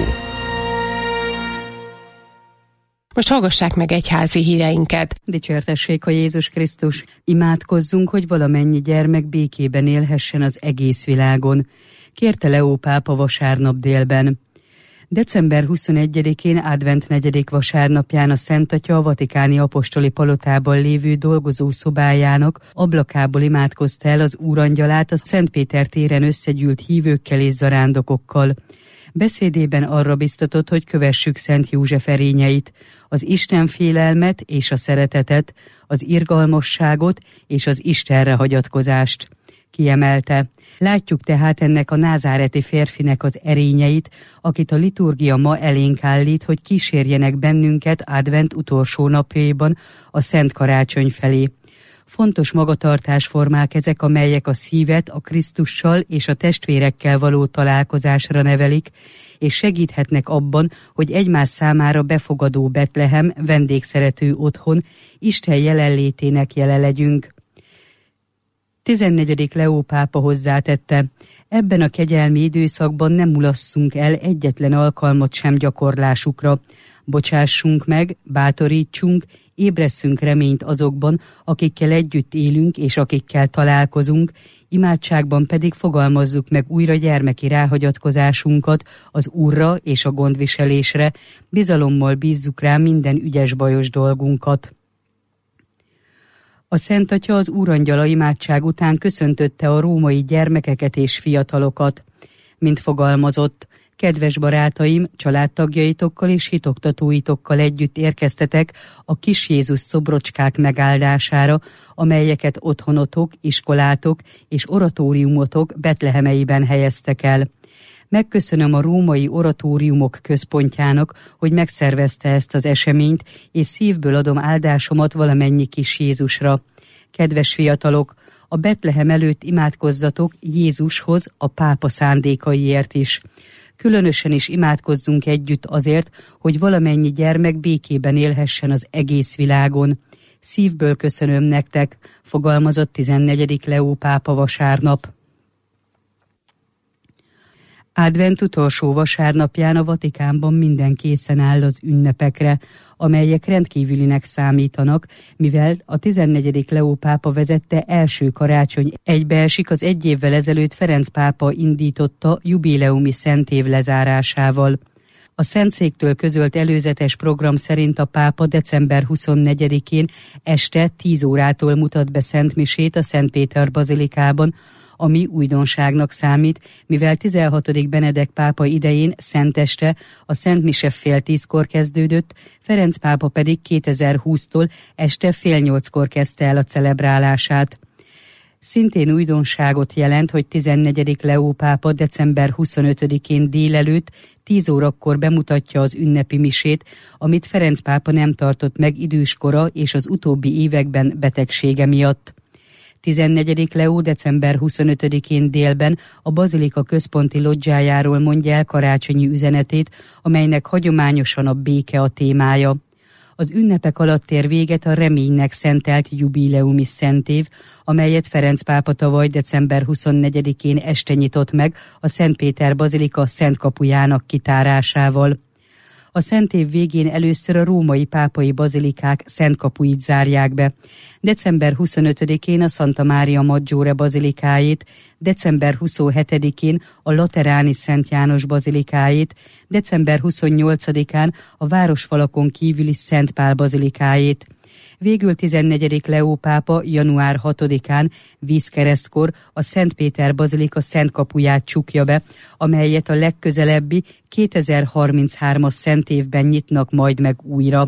Most hallgassák meg egyházi híreinket. Dicsértessék a Jézus Krisztus. Imádkozzunk, hogy valamennyi gyermek békében élhessen az egész világon, kérte Leó pápa vasárnap délben. december huszonegyedikén advent negyedik vasárnapján a Szent Atya a vatikáni apostoli palotában lévő dolgozó szobájának ablakából imádkozta el az Úrangyalát a Szent Péter téren összegyűlt hívőkkel és zarándokokkal. Beszédében arra biztatott, hogy kövessük Szent József erényeit, az Isten félelmet és a szeretetet, az irgalmasságot és az Istenre hagyatkozást. Kiemelte: látjuk tehát ennek a názáreti férfinek az erényeit, akit a liturgia ma elénk állít, hogy kísérjenek bennünket advent utolsó napjaiban a Szent Karácsony felé. Fontos magatartásformák ezek, amelyek a szívet a Krisztussal és a testvérekkel való találkozásra nevelik, és segíthetnek abban, hogy egymás számára befogadó Betlehem, vendégszerető otthon, Isten jelenlétének jele legyünk. tizennegyedik Leó pápa hozzátette: ebben a kegyelmi időszakban nem mulasszunk el egyetlen alkalmat sem gyakorlásukra. Bocsássunk meg, bátorítsunk, ébresszünk reményt azokban, akikkel együtt élünk és akikkel találkozunk, imádságban pedig fogalmazzuk meg újra gyermeki ráhagyatkozásunkat az Úrra és a gondviselésre, bizalommal bízzuk rá minden ügyes-bajos dolgunkat. A Szent Atya az Úrangyala imádság után köszöntötte a római gyermekeket és fiatalokat. Mint fogalmazott: kedves barátaim, családtagjaitokkal és hitoktatóitokkal együtt érkeztetek a kis Jézus szobrocskák megáldására, amelyeket otthonotok, iskolátok és oratóriumotok Betlehemeiben helyeztek el. Megköszönöm a római oratóriumok központjának, hogy megszervezte ezt az eseményt, és szívből adom áldásomat valamennyi kis Jézusra. Kedves fiatalok, a Betlehem előtt imádkozzatok Jézushoz a pápa szándékaiért is. Különösen is imádkozzunk együtt azért, hogy valamennyi gyermek békében élhessen az egész világon. Szívből köszönöm nektek, fogalmazott tizennegyedik Leó pápa vasárnap. Advent utolsó vasárnapján a Vatikánban minden készen áll az ünnepekre, amelyek rendkívülinek számítanak, mivel a tizennegyedik Leó pápa vezette első karácsony egybeesik az egy évvel ezelőtt Ferenc pápa indította jubileumi szentév lezárásával. A Szentszéktől közölt előzetes program szerint a pápa december huszonnegyedikén este tíz órától mutat be szentmisét a Szent Péter bazilikában, ami újdonságnak számít, mivel tizenhatodik Benedek pápa idején szenteste a Szent Mise fél tízkor kezdődött, Ferenc pápa pedig kétezer-húsztól este fél nyolckor kezdte el a celebrálását. Szintén újdonságot jelent, hogy tizennegyedik Leó pápa december huszonötödikén délelőtt tíz órakor bemutatja az ünnepi misét, amit Ferenc pápa nem tartott meg időskora és az utóbbi években betegsége miatt. tizennegyedik Leó december huszonötödikén délben a bazilika központi lodzsájáról mondja el karácsonyi üzenetét, amelynek hagyományosan a béke a témája. Az ünnepek alatt ér véget a reménynek szentelt jubileumi szentév, amelyet Ferenc pápa tavaly december huszonnegyedikén este nyitott meg a Szent Péter bazilika Szent kapujának kitárásával. A szentév végén először a római pápai bazilikák szent kapuit zárják be. december huszonötödikén a Santa Maria Maggiore bazilikáit, december huszonhetedikén a Lateráni Szent János bazilikáit, december huszonnyolcadikán a városfalakon kívüli Szent Pál bazilikáit. Végül tizennegyedik Leó pápa január hatodikán vízkeresztkor a Szent Péter bazilika szent kapuját csukja be, amelyet a legközelebbi kétezer-harminchárom-as szentévben nyitnak majd meg újra.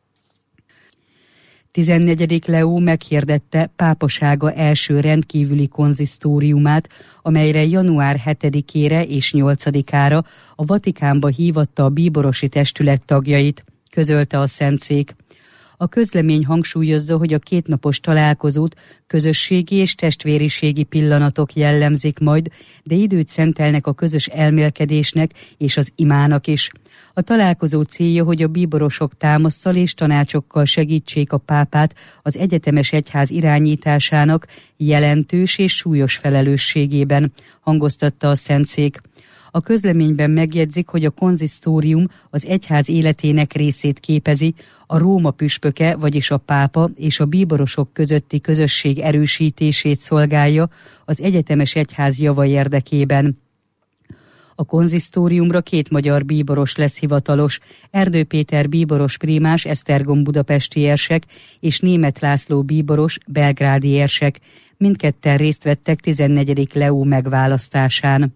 tizennegyedik Leó meghirdette pápasága első rendkívüli konzisztóriumát, amelyre január hetedikére és nyolcadikára a Vatikánba hívatta a bíborosi testület tagjait, közölte a Szentszék. A közlemény hangsúlyozza, hogy a kétnapos találkozót közösségi és testvériségi pillanatok jellemzik majd, de időt szentelnek a közös elmélkedésnek és az imának is. A találkozó célja, hogy a bíborosok támasszal és tanácsokkal segítsék a pápát az egyetemes egyház irányításának jelentős és súlyos felelősségében, hangoztatta a Szentszék. A közleményben megjegyzik, hogy a konzisztórium az egyház életének részét képezi, a Róma püspöke, vagyis a pápa és a bíborosok közötti közösség erősítését szolgálja az egyetemes egyház java érdekében. A konzisztóriumra két magyar bíboros lesz hivatalos, Erdő Péter bíboros prímás Esztergom budapesti érsek és Németh László bíboros belgrádi érsek. Mindketten részt vettek tizennegyedik Leó megválasztásán.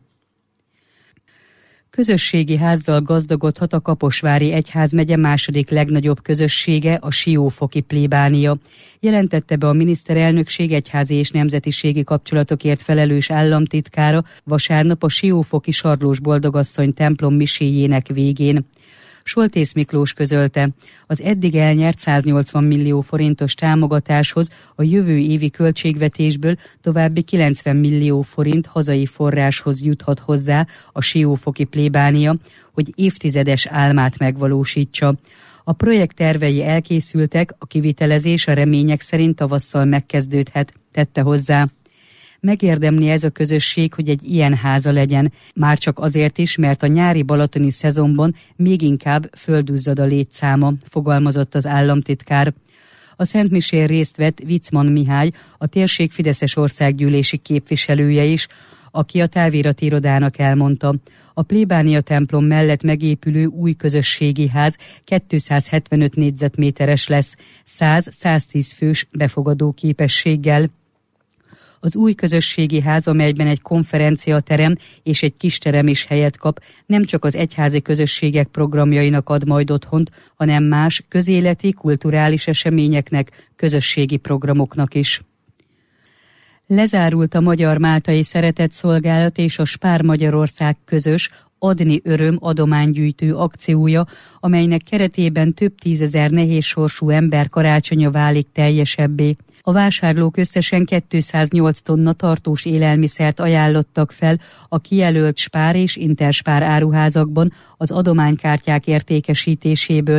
Közösségi házzal gazdagodhat a Kaposvári egyházmegye második legnagyobb közössége, a Siófoki plébánia. Jelentette be a miniszterelnökség egyházi és nemzetiségi kapcsolatokért felelős államtitkára vasárnap a Siófoki Sarlós Boldogasszony templom miséjének végén. Soltész Miklós közölte, az eddig elnyert száznyolcvan millió forintos támogatáshoz a jövő évi költségvetésből további kilencven millió forint hazai forráshoz juthat hozzá a Siófoki plébánia, hogy évtizedes álmát megvalósítsa. A projekt tervei elkészültek, a kivitelezés a remények szerint tavasszal megkezdődhet, tette hozzá. Megérdemli ez a közösség, hogy egy ilyen háza legyen, már csak azért is, mert a nyári balatoni szezonban még inkább földduzzad a létszáma, fogalmazott az államtitkár. A szentmisén részt vett Vicman Mihály, a térség fideszes országgyűlési képviselője is, aki a távirati irodának elmondta. A plébánia templom mellett megépülő új közösségi ház kétszázhetvenöt négyzetméteres lesz, száz-száztíz fős befogadó képességgel. Az új közösségi ház, amelyben egy konferenciaterem és egy kisterem is helyet kap, nem csak az egyházi közösségek programjainak ad majd otthont, hanem más közéleti, kulturális eseményeknek, közösségi programoknak is. Lezárult a Magyar-Máltai Szeretetszolgálat és a Spár Magyarország közös Adni Öröm adománygyűjtő akciója, amelynek keretében több tízezer nehézsorsú ember karácsonya válik teljesebbé. A vásárlók összesen kétszáznyolc tonna tartós élelmiszert ajánlottak fel a kijelölt Spár és Interspár áruházakban az adománykártyák értékesítéséből,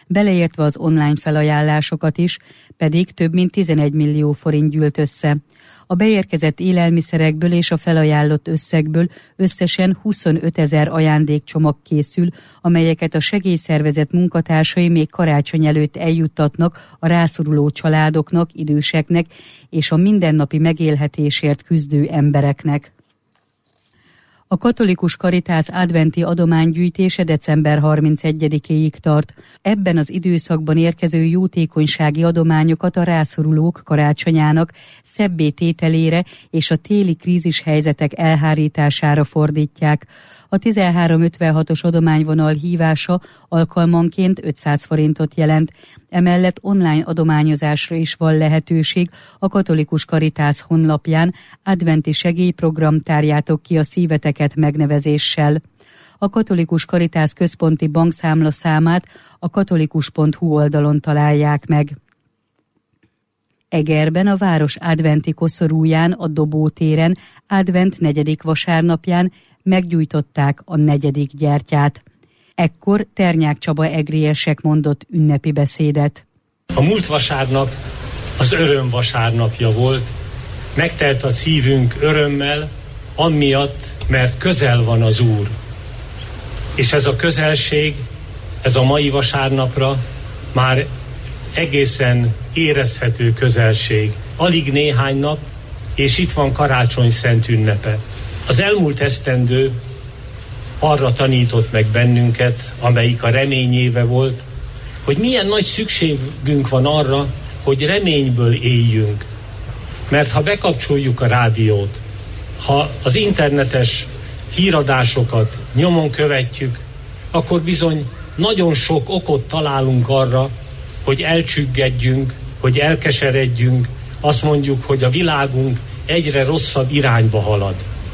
beleértve az online felajánlásokat is, pedig több mint tizenegy millió forint gyűlt össze. A beérkezett élelmiszerekből és a felajánlott összegből összesen huszonötezer ajándékcsomag készül, amelyeket a segélyszervezet munkatársai még karácsony előtt eljuttatnak a rászoruló családoknak, időseknek és a mindennapi megélhetésért küzdő embereknek. A Katolikus Karitász adventi adománygyűjtése december harmincegyedikéig tart. Ebben az időszakban érkező jótékonysági adományokat a rászorulók karácsonyának szebbé tételére és a téli krízis helyzetek elhárítására fordítják. A tizenhárom ötvenhatos adományvonal hívása alkalmanként ötszáz forintot jelent. Emellett online adományozásra is van lehetőség. A Katolikus Karitász honlapján adventi segélyprogram tárjátok ki a szíveteket megnevezéssel. A Katolikus Karitász központi bankszámla számát a katolikus pont hu oldalon találják meg. Egerben a város adventi koszorúján, a Dobótéren advent negyedik vasárnapján meggyújtották a negyedik gyertyát. Ekkor Ternyák Csaba egriesek mondott ünnepi beszédet. A múlt vasárnap az öröm vasárnapja volt, megtelt a szívünk örömmel, amiatt, mert közel van az Úr. És ez a közelség, ez a mai vasárnapra már egészen érezhető közelség. Alig néhány nap, és itt van karácsony szent ünnepe. Az elmúlt esztendő arra tanított meg bennünket, amelyik a remény éve volt, hogy milyen nagy szükségünk van arra, hogy reményből éljünk. Mert ha bekapcsoljuk a rádiót, ha az internetes híradásokat nyomon követjük, akkor bizony nagyon sok okot találunk arra, hogy elcsüggedjünk, hogy elkeseredjünk, azt mondjuk, hogy a világunk egyre rosszabb irányba halad.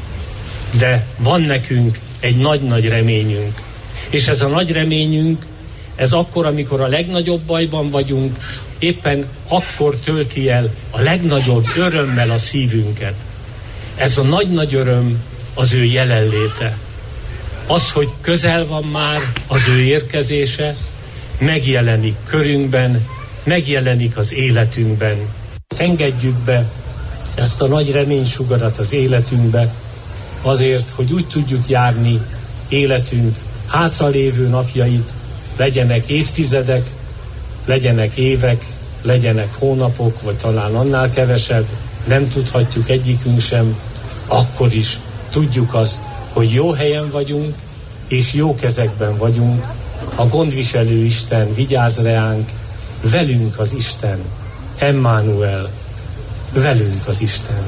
De van nekünk egy nagy-nagy reményünk. És ez a nagy reményünk, ez akkor, amikor a legnagyobb bajban vagyunk, éppen akkor tölti el a legnagyobb örömmel a szívünket. Ez a nagy-nagy öröm az ő jelenléte. Az, hogy közel van már az ő érkezése, megjelenik körünkben, megjelenik az életünkben. Engedjük be ezt a nagy reménysugarat az életünkbe, azért, hogy úgy tudjuk járni életünk hátralévő napjait, legyenek évtizedek, legyenek évek, legyenek hónapok, vagy talán annál kevesebb, nem tudhatjuk egyikünk sem, akkor is tudjuk azt, hogy jó helyen vagyunk, és jó kezekben vagyunk, a gondviselő Isten vigyáz reánk, velünk az Isten, Emmanuel, velünk az Isten.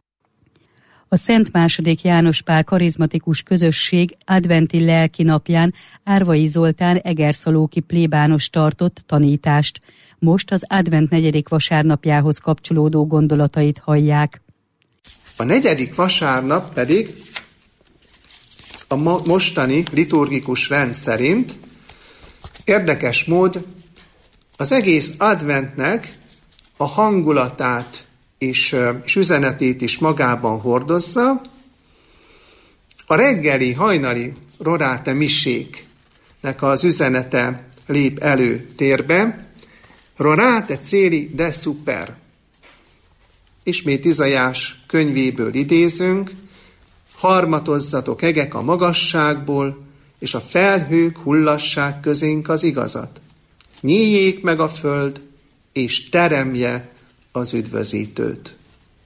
A Szent második János Pál karizmatikus közösség adventi lelki napján Árvai Zoltán egerszalóki plébános tartott tanítást. Most az advent negyedik vasárnapjához kapcsolódó gondolatait hallják. A negyedik vasárnap pedig a mostani liturgikus rend szerint érdekes mód az egész adventnek a hangulatát és, és üzenetét is magában hordozza. A reggeli, hajnali roráte miséknek az üzenete lép előtérbe. Roráte céli de super. Ismét Izaiás könyvéből idézünk. Harmatozzatok egek a magasságból, és a felhők hullassák közénk az igazat. Nyíljék meg a föld, és teremje az üdvözítőt.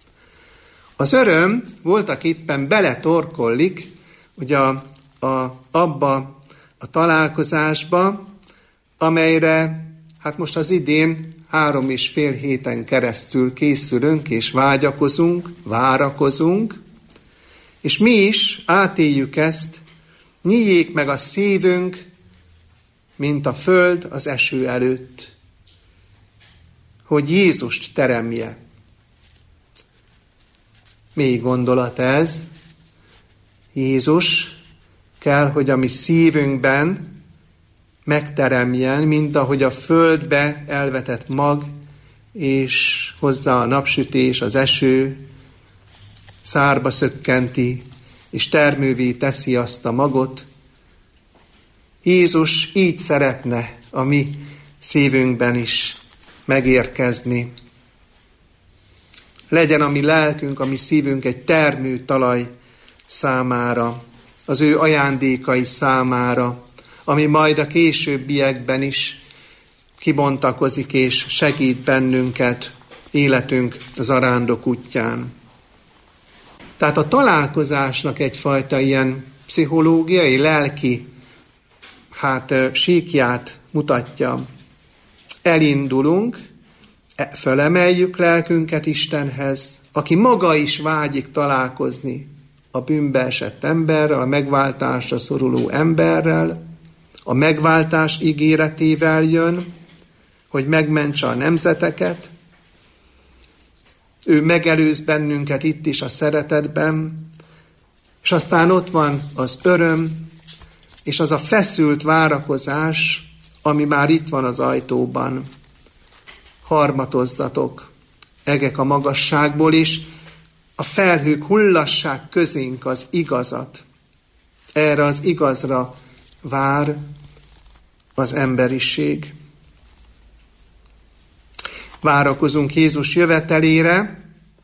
Az öröm voltak éppen beletorkollik ugye a, a, abba a találkozásba, amelyre hát most az idén három és fél héten keresztül készülünk és vágyakozunk, várakozunk, és mi is átéljük ezt, nyíljék meg a szívünk, mint a föld az eső előtt, hogy Jézust teremje. Mély gondolat ez. Jézus kell, hogy a mi szívünkben megteremjen, mint ahogy a földbe elvetett mag, és hozzá a napsütés, az eső, szárba szökkenti, és termővé teszi azt a magot. Jézus így szeretne a mi szívünkben is megérkezni. Legyen a mi lelkünk, a mi szívünk egy termő talaj számára, az ő ajándékai számára, ami majd a későbbiekben is kibontakozik és segít bennünket életünk zarándok útján. Tehát a találkozásnak egyfajta ilyen pszichológiai, lelki hát síkját mutatja. Elindulunk, fölemeljük lelkünket Istenhez, aki maga is vágyik találkozni a bűnbe esett emberrel, a megváltásra szoruló emberrel, a megváltás ígéretével jön, hogy megmentse a nemzeteket. Ő megelőz bennünket itt is a szeretetben, és aztán ott van az öröm, és az a feszült várakozás, ami már itt van az ajtóban. Harmatozzatok, egek a magasságból is, a felhők hullassák közénk az igazat. Erre az igazra vár az emberiség. Várakozunk Jézus jövetelére,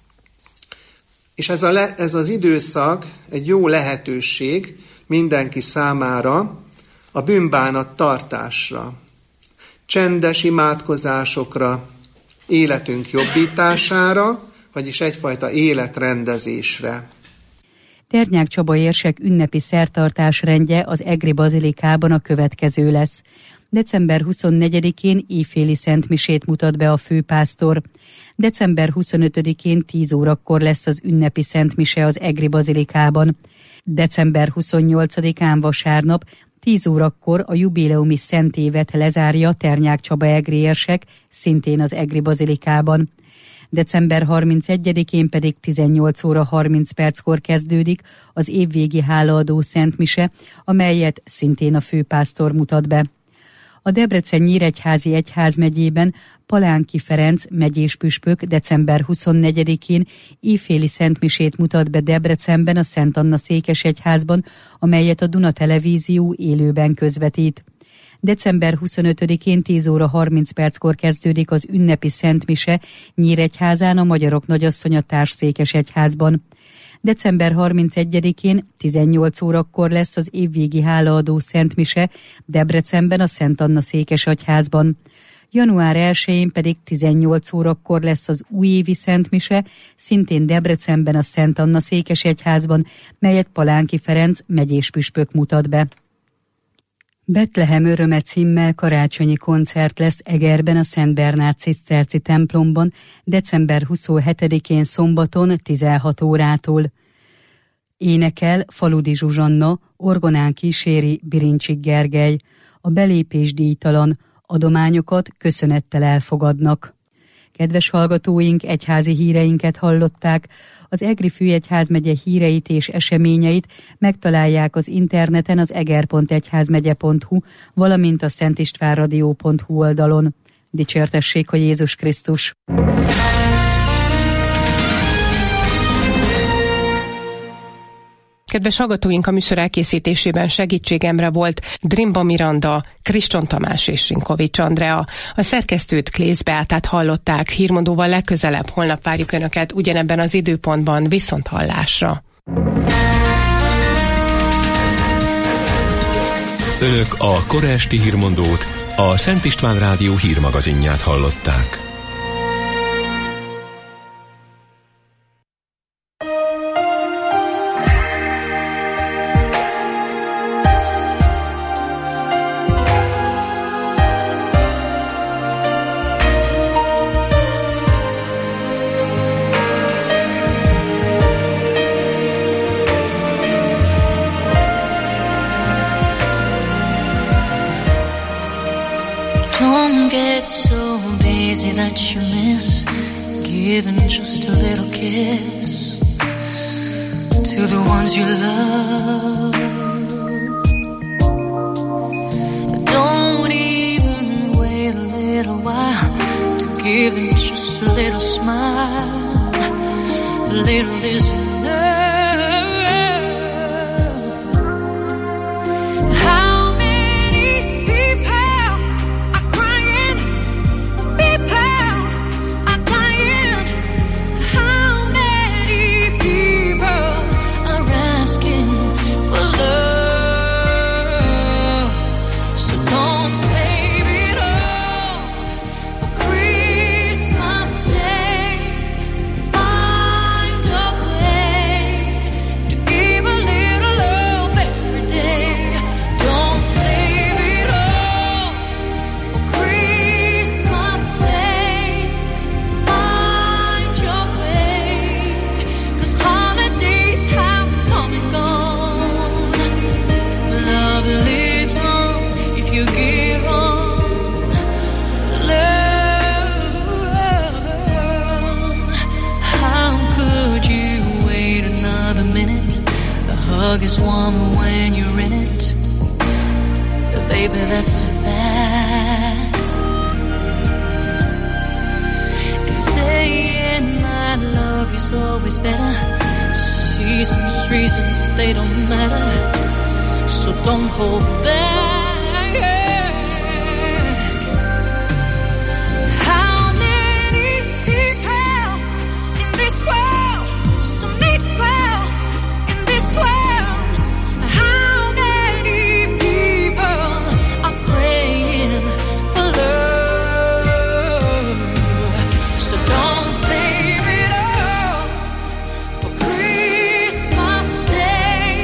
és ez, a le, ez az időszak egy jó lehetőség mindenki számára a bűnbánat tartásra, csendes imádkozásokra, életünk jobbítására, vagyis egyfajta életrendezésre. Ternyák Csaba érsek ünnepi szertartásrendje az Egri Bazilikában a következő lesz. december huszonnegyedikén éjféli szentmisét mutat be a főpásztor. december huszonötödikén tíz órakor lesz az ünnepi szentmise az Egri Bazilikában. december huszonnyolcadikán vasárnap tíz órakor a jubileumi szentévet lezárja Ternyák Csaba egri érsek, szintén az Egri Bazilikában. december harmincegyedikén pedig tizennyolc óra harminc perckor kezdődik az évvégi hálaadó szentmise, amelyet szintén a főpásztor mutat be. A Debrecen-Nyíregyházi egyházmegyében Palánki Ferenc megyés püspök december huszonnegyedikén éjféli szentmisét mutat be Debrecenben a Szent Anna székesegyházban, amelyet a Duna Televízió élőben közvetít. december huszonötödikén tíz óra harminc perckor kezdődik az ünnepi szentmise Nyíregyházán a Magyarok Nagyasszonya Társszékesegyházban. december harmincegyedikén tizennyolc órakor lesz az évvégi hálaadó szentmise Debrecenben a Szent Anna székesegyházban. január elsején pedig tizennyolc órakor lesz az újévi szentmise, szintén Debrecenben a Szent Anna székesegyházban, melyet Palánki Ferenc megyés püspök mutat be. Betlehem öröme címmel karácsonyi koncert lesz Egerben a Szent Bernát ciszterci templomban december huszonhetedikén szombaton tizenhat órától. Énekel Faludi Zsuzsanna, orgonán kíséri Birincsik Gergely. A belépés díjtalan, adományokat köszönettel elfogadnak. Kedves hallgatóink, egyházi híreinket hallották. Az Egri Főegyházmegye híreit és eseményeit megtalálják az interneten az eger pont egyházmegye pont hu, valamint a szentistvánradio pont hu oldalon. Dicsértessék a Jézus Krisztus! Kedves hallgatóink, a műsor elkészítésében segítségemre volt Drimba Miranda, Kriston Tamás és Sinkovics Andrea. A szerkesztőt Klész Beátát hallották, hírmondóval legközelebb holnap várjuk Önöket ugyanebben az időpontban, viszont hallásra. Önök a kora esti hírmondót, a Szent István Rádió hírmagazinját hallották. That you miss giving just a little kiss to the ones you love. Don't even wait a little while to give them just a little smile. A little is enough. How many people are crying is warmer when you're in it. Baby, that's a fact. And saying I love you's always better. Seasons, reasons, they don't matter. So don't hold back. How many people in this world, so many people in this world, how many people are praying for love? So don't save it all for Christmas Day.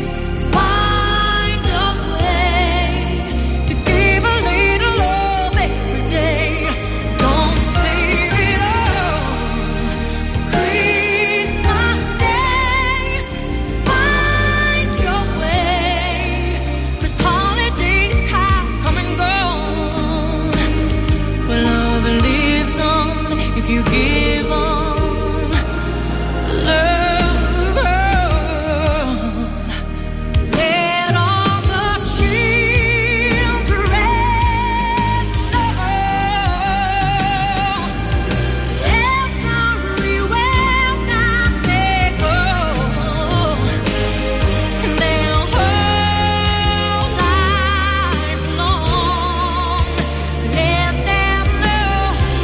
Find a way to give a little love every day. Don't save it all for Christmas Day. Find your way, 'cause holidays have come and gone, but love lives on if you give on. Love, let all the children everywhere that they go, and their whole life long, let them know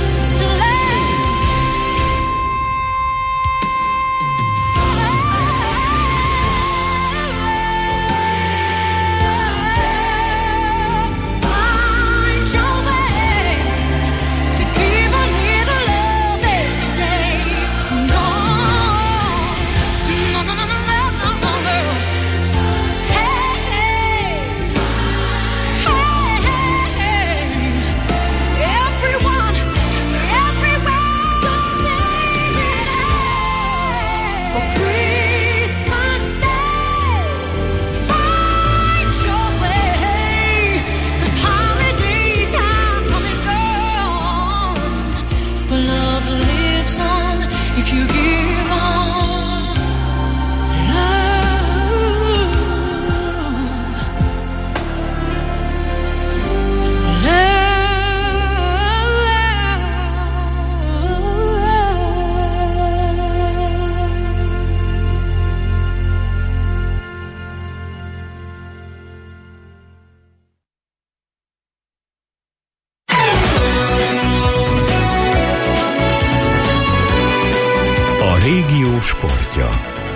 find your way to give a little love every day. No, no, no, no, no, no, no, no, no. Hey, hey, hey, hey, everyone, everywhere, don't save it all for Christmas Day. Find your way, 'cause holidays have come and gone, but love lives on if you give on. A régió sportja.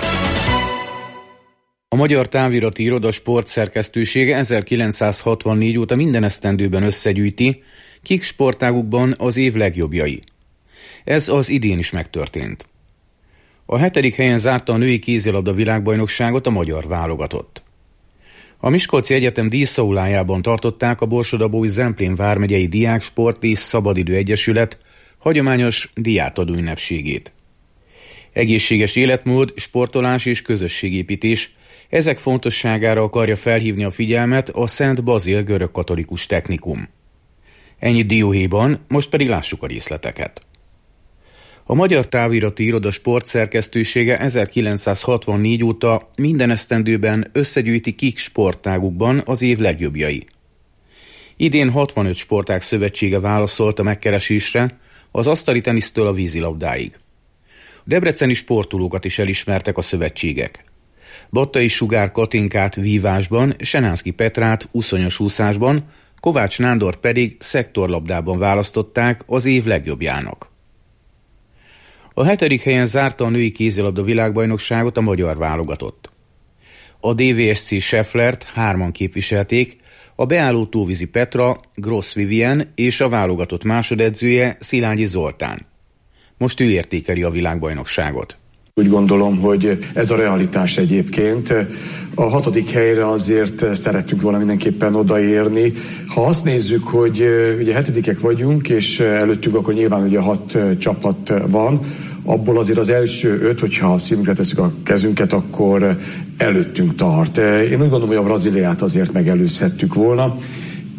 A Magyar Távirati Iroda sportszerkesztősége ezerkilencszázhatvannégy óta minden esztendőben összegyűjti, kik sportágukban az év legjobbjai. Ez az idén is megtörtént. A hetedik helyen zárta a női kézilabda világbajnokságot a magyar válogatott. A Miskolci Egyetem díszaulájában tartották a Borsod-Abaúj Zemplén vármegyei Diáksport és Szabadidő Egyesület hagyományos diátadó ünnepségét. Egészséges életmód, sportolás és közösségépítés, ezek fontosságára akarja felhívni a figyelmet a Szent Bazil görögkatolikus technikum. Ennyit dióhéjban, most pedig lássuk a részleteket. A Magyar Távirati Iroda sportszerkesztősége ezerkilencszázhatvannégy óta minden esztendőben összegyűjti kik sportágukban az év legjobbjai. Idén hatvanöt sportág szövetsége válaszolt a megkeresésre, az asztali tenisztől a vízilabdáig. Debreceni sportolókat is elismertek a szövetségek. Battai Sugár Katinkát vívásban, Senánszky Petrát uszonyos úszásban, Kovács Nándort pedig szektorlabdában választották az év legjobbjának. A hetedik helyen zárta a női kézilabda világbajnokságot a magyar válogatott. A dé vé es cé Schefflert hárman képviselték, a beálló Tóvízi Petra, Gross Vivien és a válogatott másodedzője Szilágyi Zoltán. Most ő értékeli a világbajnokságot. Úgy gondolom, hogy ez a realitás egyébként. A hatodik helyre azért szerettünk volna mindenképpen odaérni. Ha azt nézzük, hogy ugye hetedikek vagyunk, és előttünk akkor nyilván ugye hat csapat van, abból azért az első öt, hogyha szívünkre tesszük a kezünket, akkor előttünk tart. Én úgy gondolom, hogy a Brazíliát azért megelőzhettük volna.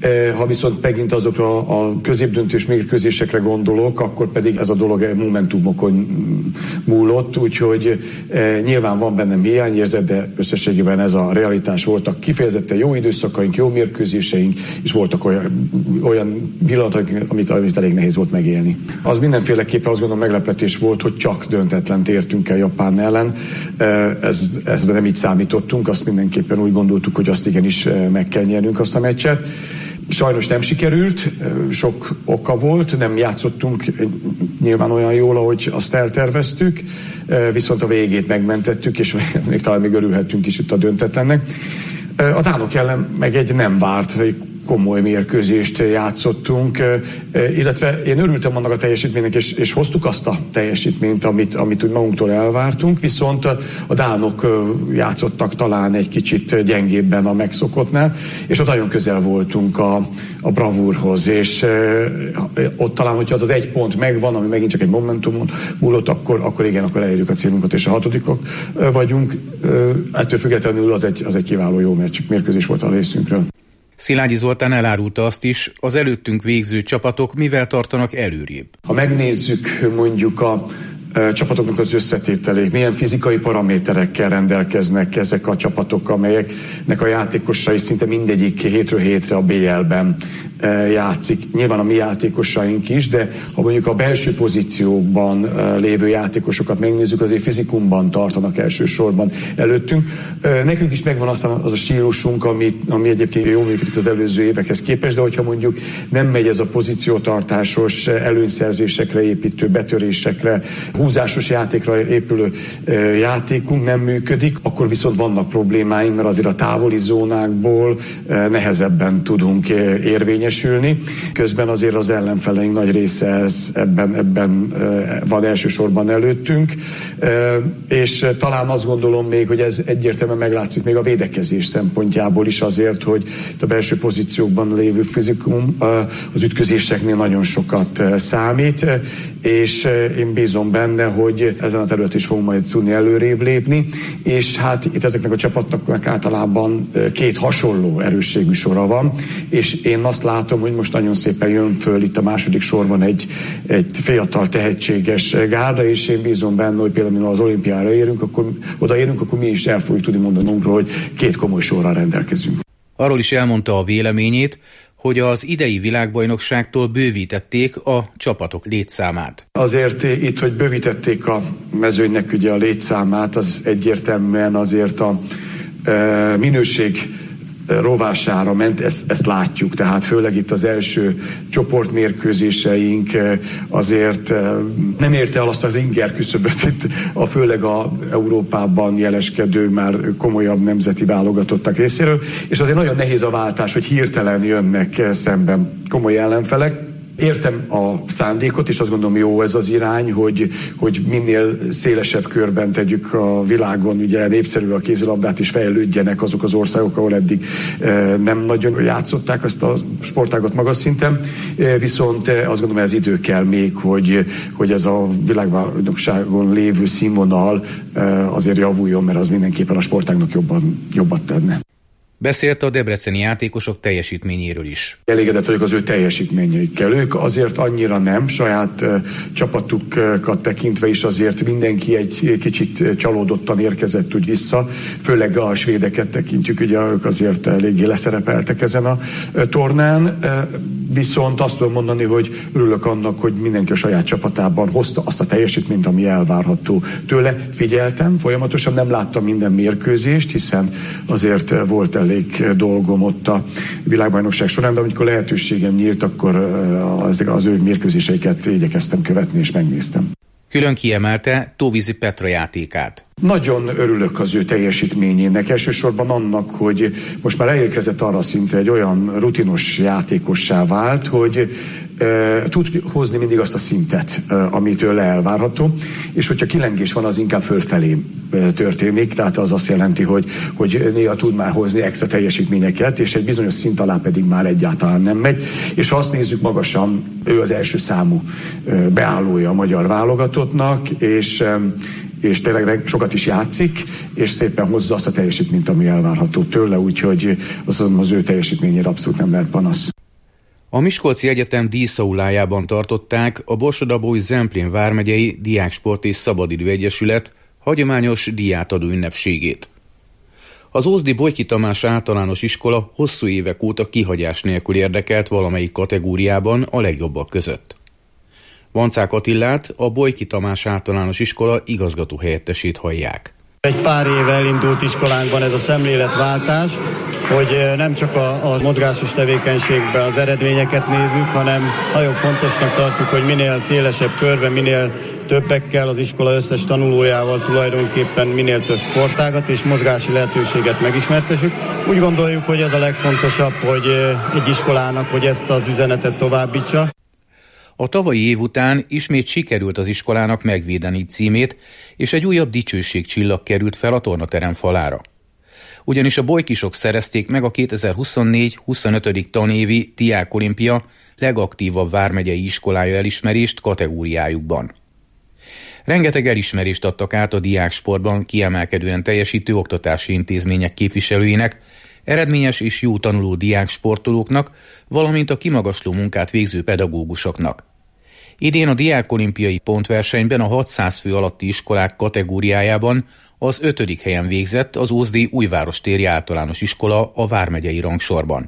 Ha viszont megint azokra a középdöntős mérkőzésekre gondolok, akkor pedig ez a dolog momentumokon múlott, úgyhogy nyilván van bennem hiányérzet, de összességében ez a realitás. Voltak kifejezetten jó időszakaink, jó mérkőzéseink, és voltak olyan, olyan pillanatok, amit, amit elég nehéz volt megélni. Az mindenféleképpen azt gondolom meglepetés volt, hogy csak döntetlent értünk el Japán ellen. Ez, ezre nem így számítottunk, azt mindenképpen úgy gondoltuk, hogy azt igenis meg kell nyernünk azt a meccset. Sajnos nem sikerült, sok oka volt, nem játszottunk nyilván olyan jól, ahogy azt elterveztük, viszont a végét megmentettük, és még talán még örülhetünk is itt a döntetlennek. A dánok ellen meg egy nem várt, komoly mérkőzést játszottunk, illetve én örültem annak a teljesítménynek, és, és hoztuk azt a teljesítményt, amit, amit úgy magunktól elvártunk, viszont a dánok játszottak talán egy kicsit gyengébben a megszokottnál, és ott nagyon közel voltunk a, a bravúrhoz, és ott talán, hogyha az az egy pont megvan, ami megint csak egy momentumon múlott, akkor, akkor igen, akkor elérjük a célunkat, és a hatodikok vagyunk. Ettől függetlenül az egy, az egy kiváló jó meccs, mérkőzés volt a részünkről. Szilágyi Zoltán elárulta azt is, az előttünk végző csapatok mivel tartanak előrébb. Ha megnézzük mondjuk a e, csapatoknak az összetételét, milyen fizikai paraméterekkel rendelkeznek ezek a csapatok, amelyeknek a játékosai szinte mindegyik hétről hétre a bé el-ben e, játszik. Nyilván a mi játékosaink is, de ha mondjuk a belső pozíciókban e, lévő játékosokat megnézzük, azért fizikumban tartanak elsősorban előttünk. E, nekünk is megvan aztán az a stílusunk, ami, ami egyébként jól működik az előző évekhez képest, de hogyha mondjuk nem megy ez a pozíciótartásos, előnyszerzésekre építő, betörésekre, húzásos játékra épülő e, játékunk nem működik, akkor viszont vannak problémáink, mert azért a távoli zónákból e, nehezebben tudunk e, érvényesülni. Közben azért az ellenfeleink nagy része ez, ebben, ebben e, van elsősorban előttünk, e, és talán azt gondolom még, hogy ez egyértelműen meglátszik még a védekezés szempontjából is azért, hogy a belső pozíciókban lévő fizikum e, az ütközéseknél nagyon sokat e, számít, és én bízom benne, hogy ezen a területen is fogunk majd tudni előrébb lépni, és hát itt ezeknek a csapatnak általában két hasonló erősségű sora van, és én azt látom, hogy most nagyon szépen jön föl itt a második sorban egy, egy fiatal, tehetséges gárda, és én bízom benne, hogy például az olimpiára érünk, akkor odaérünk, akkor mi is el fogjuk tudni mondanunkról, hogy két komoly sorral rendelkezünk. Arról is elmondta a véleményét, hogy az idei világbajnokságtól bővítették a csapatok létszámát. Azért itt, hogy bővítették a mezőnynek ugye a létszámát, az egyértelműen azért a e, minőség rovására ment, ezt, ezt látjuk, tehát főleg itt az első csoportmérkőzéseink azért nem érte el azt az inger küszöböt itt a főleg a Európában jeleskedő már komolyabb nemzeti válogatottak részéről, és azért nagyon nehéz a váltás, hogy hirtelen jönnek szemben komoly ellenfelek. Értem a szándékot, és azt gondolom, jó ez az irány, hogy, hogy minél szélesebb körben tegyük a világon, ugye népszerű a kézilabdát, és fejlődjenek azok az országok, ahol eddig e, nem nagyon játszották ezt a sportágat magas szinten, e, viszont e, azt gondolom, ez idő kell még, hogy, hogy ez a világbajnokságon lévő színvonal e, azért javuljon, mert az mindenképpen a sportágnak jobban, jobbat tenne. Beszélt a debreceni játékosok teljesítményéről is. Elégedett vagyok az ő teljesítményeikkel. Ők azért annyira nem, saját uh, csapatukat tekintve is azért mindenki egy kicsit csalódottan érkezett úgy vissza, főleg a svédeket tekintjük, ugye ők azért eléggé leszerepeltek ezen a uh, tornán, uh, viszont azt tudom mondani, hogy örülök annak, hogy mindenki a saját csapatában hozta azt a teljesítményt, ami elvárható tőle. Figyeltem, folyamatosan nem láttam minden mérkőzést, hiszen azért volt elég dolgom ott a világbajnokság során, de amikor lehetőségem nyílt, akkor az, az ő mérkőzéseiket igyekeztem követni és megnéztem. Külön kiemelte Tóvízi Petra játékát. Nagyon örülök az ő teljesítményének, elsősorban annak, hogy most már elérkezett arra szinte egy olyan rutinos játékossá vált, hogy e, tud hozni mindig azt a szintet, e, amitől elvárható, és hogyha kilengés van, az inkább fölfelé e, történik, tehát az azt jelenti, hogy, hogy néha tud már hozni extra teljesítményeket, és egy bizonyos szint alá pedig már egyáltalán nem megy, és ha azt nézzük magasan, ő az első számú e, beállója a magyar válogatottnak, és e, és tényleg sokat is játszik, és szépen hozza azt a teljesítményt, ami elvárható tőle, úgyhogy az, az ő teljesítményére abszolút nem lehet panasz. A Miskolci Egyetem díszaulájában tartották a Borsod-Abaúj-Zemplén vármegyei Diáksport és Szabadidő Egyesület hagyományos díjátadó ünnepségét. Az ózdi Bolyki Tamás általános iskola hosszú évek óta kihagyás nélkül érdekelt valamelyik kategóriában a legjobbak között. Vancák Attillát, a Bolyki Tamás általános iskola igazgató helyettesét hallják. Egy pár éve elindult iskolánkban ez a szemléletváltás, hogy nem csak a, a mozgásos tevékenységben az eredményeket nézzük, hanem nagyon fontosnak tartjuk, hogy minél szélesebb körben, minél többekkel, az iskola összes tanulójával tulajdonképpen minél több sportágat és mozgási lehetőséget megismertessük. Úgy gondoljuk, hogy ez a legfontosabb, hogy egy iskolának, hogy ezt az üzenetet továbbítsa. A tavalyi év után ismét sikerült az iskolának megvédeni címét, és egy újabb dicsőségcsillag került fel a tornaterem falára. Ugyanis a bolykisok szerezték meg a kétezer-huszonnégy huszonötödik tanévi Diákolimpia legaktívabb vármegyei iskolája elismerést kategóriájukban. Rengeteg elismerést adtak át a diáksportban kiemelkedően teljesítő oktatási intézmények képviselőinek, eredményes és jó tanuló diáksportolóknak, valamint a kimagasló munkát végző pedagógusoknak. Idén a diákolimpiai pontversenyben a hatszáz fő alatti iskolák kategóriájában az ötödik helyen végzett az ózdi Újvárostéri Általános Iskola a vármegyei rangsorban.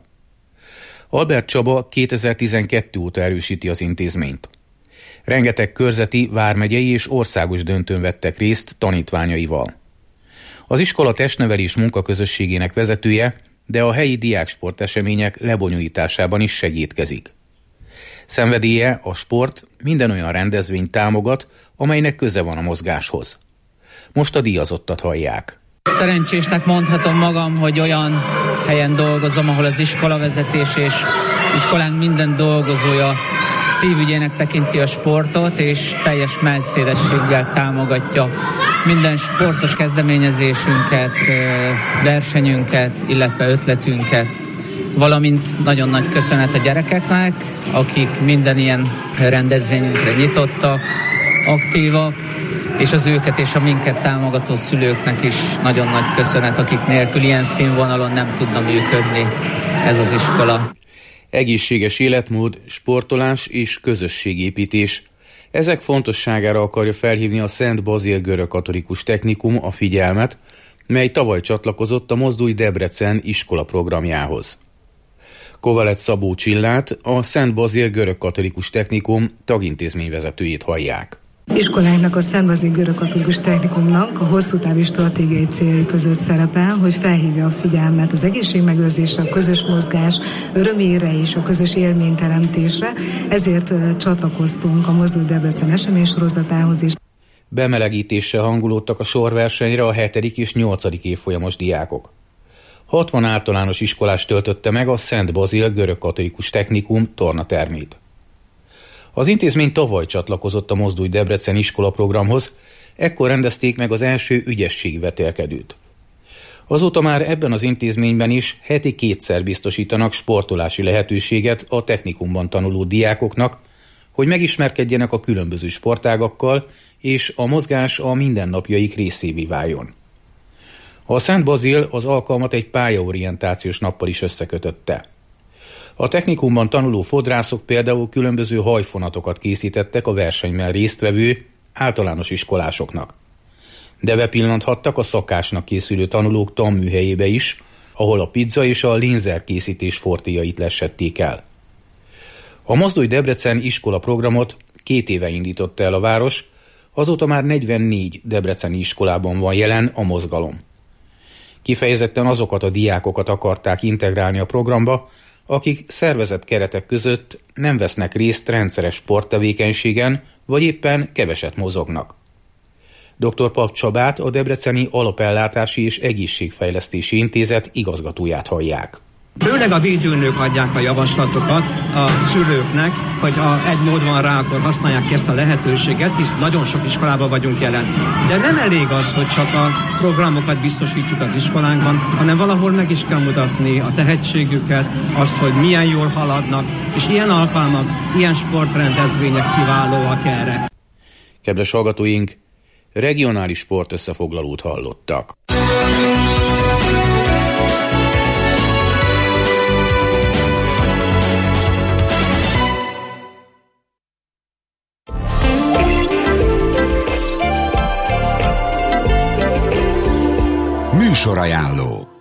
Albert Csaba kétezer-tizenkettő óta erősíti az intézményt. Rengeteg körzeti, vármegyei és országos döntőn vettek részt tanítványaival. Az iskola testnevelés munkaközösségének vezetője, de a helyi diáksport események lebonyolításában is segítkezik. Szenvedélye a sport minden olyan rendezvényt támogat, amelynek köze van a mozgáshoz. Most a díjazottat hallják. Szerencsésnek mondhatom magam, hogy olyan helyen dolgozom, ahol az iskolavezetés és iskolánk minden dolgozója szívügyének tekinti a sportot, és teljes mellszélességgel támogatja minden sportos kezdeményezésünket, versenyünket, illetve ötletünket. Valamint nagyon nagy köszönet a gyerekeknek, akik minden ilyen rendezvényünkre nyitottak, aktívak, és az őket és a minket támogató szülőknek is nagyon nagy köszönet, akik nélkül ilyen színvonalon nem tudna működni ez az iskola. Egészséges életmód, sportolás és közösségépítés. Ezek fontosságára akarja felhívni a Szent Bazil Görögkatolikus Technikum a figyelmet, mely tavaly csatlakozott a Mozdulj Debrecen iskola programjához. Kovalec Szabó Csillát, a Szent Bazil Görögkatolikus Technikum tagintézményvezetőjét hallják. Iskolánknak, a Szent Bazil Görögkatolikus Technikumnak a hosszú távú stratégiai céljai között szerepel, hogy felhívja a figyelmet az egészségmegőrzésre, a közös mozgás örömére és a közös élményteremtésre, ezért uh, csatlakoztunk a Mozdulj Debrecen eseménysorozatához is. Bemelegítéssel hangulódtak a sorversenyre a hetedik és nyolcadik évfolyamos diákok. hatvan általános iskolás töltötte meg a Szent Bazil Görögkatolikus Technikum tornatermét. Az intézmény tavaly csatlakozott a Mozdulj Debrecen iskola programhoz, ekkor rendezték meg az első ügyességi vetélkedőt. Azóta már ebben az intézményben is heti kétszer biztosítanak sportolási lehetőséget a technikumban tanuló diákoknak, hogy megismerkedjenek a különböző sportágakkal, és a mozgás a mindennapjaik részévé váljon. A Szent Bazil az alkalmat egy pályaorientációs nappal is összekötötte. A technikumban tanuló fodrászok például különböző hajfonatokat készítettek a versenyben résztvevő általános iskolásoknak. De bepillanthattak a szakásnak készülő tanulók tanműhelyébe is, ahol a pizza és a lénzer készítés fortéjait lessették el. A Mozdulj Debrecen iskola programot két éve indította el a város, azóta már negyvennégy debreceni iskolában van jelen a mozgalom. Kifejezetten azokat a diákokat akarták integrálni a programba, akik szervezett keretek között nem vesznek részt rendszeres sporttevékenységen, vagy éppen keveset mozognak. doktor Pap Csabát, a Debreceni Alapellátási és Egészségfejlesztési Intézet igazgatóját hallják. Főleg a védőnők adják a javaslatokat a szülőknek, hogy ha egy mód van rá, akkor használják ki ezt a lehetőséget, hisz nagyon sok iskolában vagyunk jelen. De nem elég az, hogy csak a programokat biztosítjuk az iskolánkban, hanem valahol meg is kell mutatni a tehetségüket, azt, hogy milyen jól haladnak, és ilyen alkalmak, ilyen sportrendezvények kiválóak erre. Kedves hallgatóink, regionális sport összefoglalót hallottak. Műsorajánló.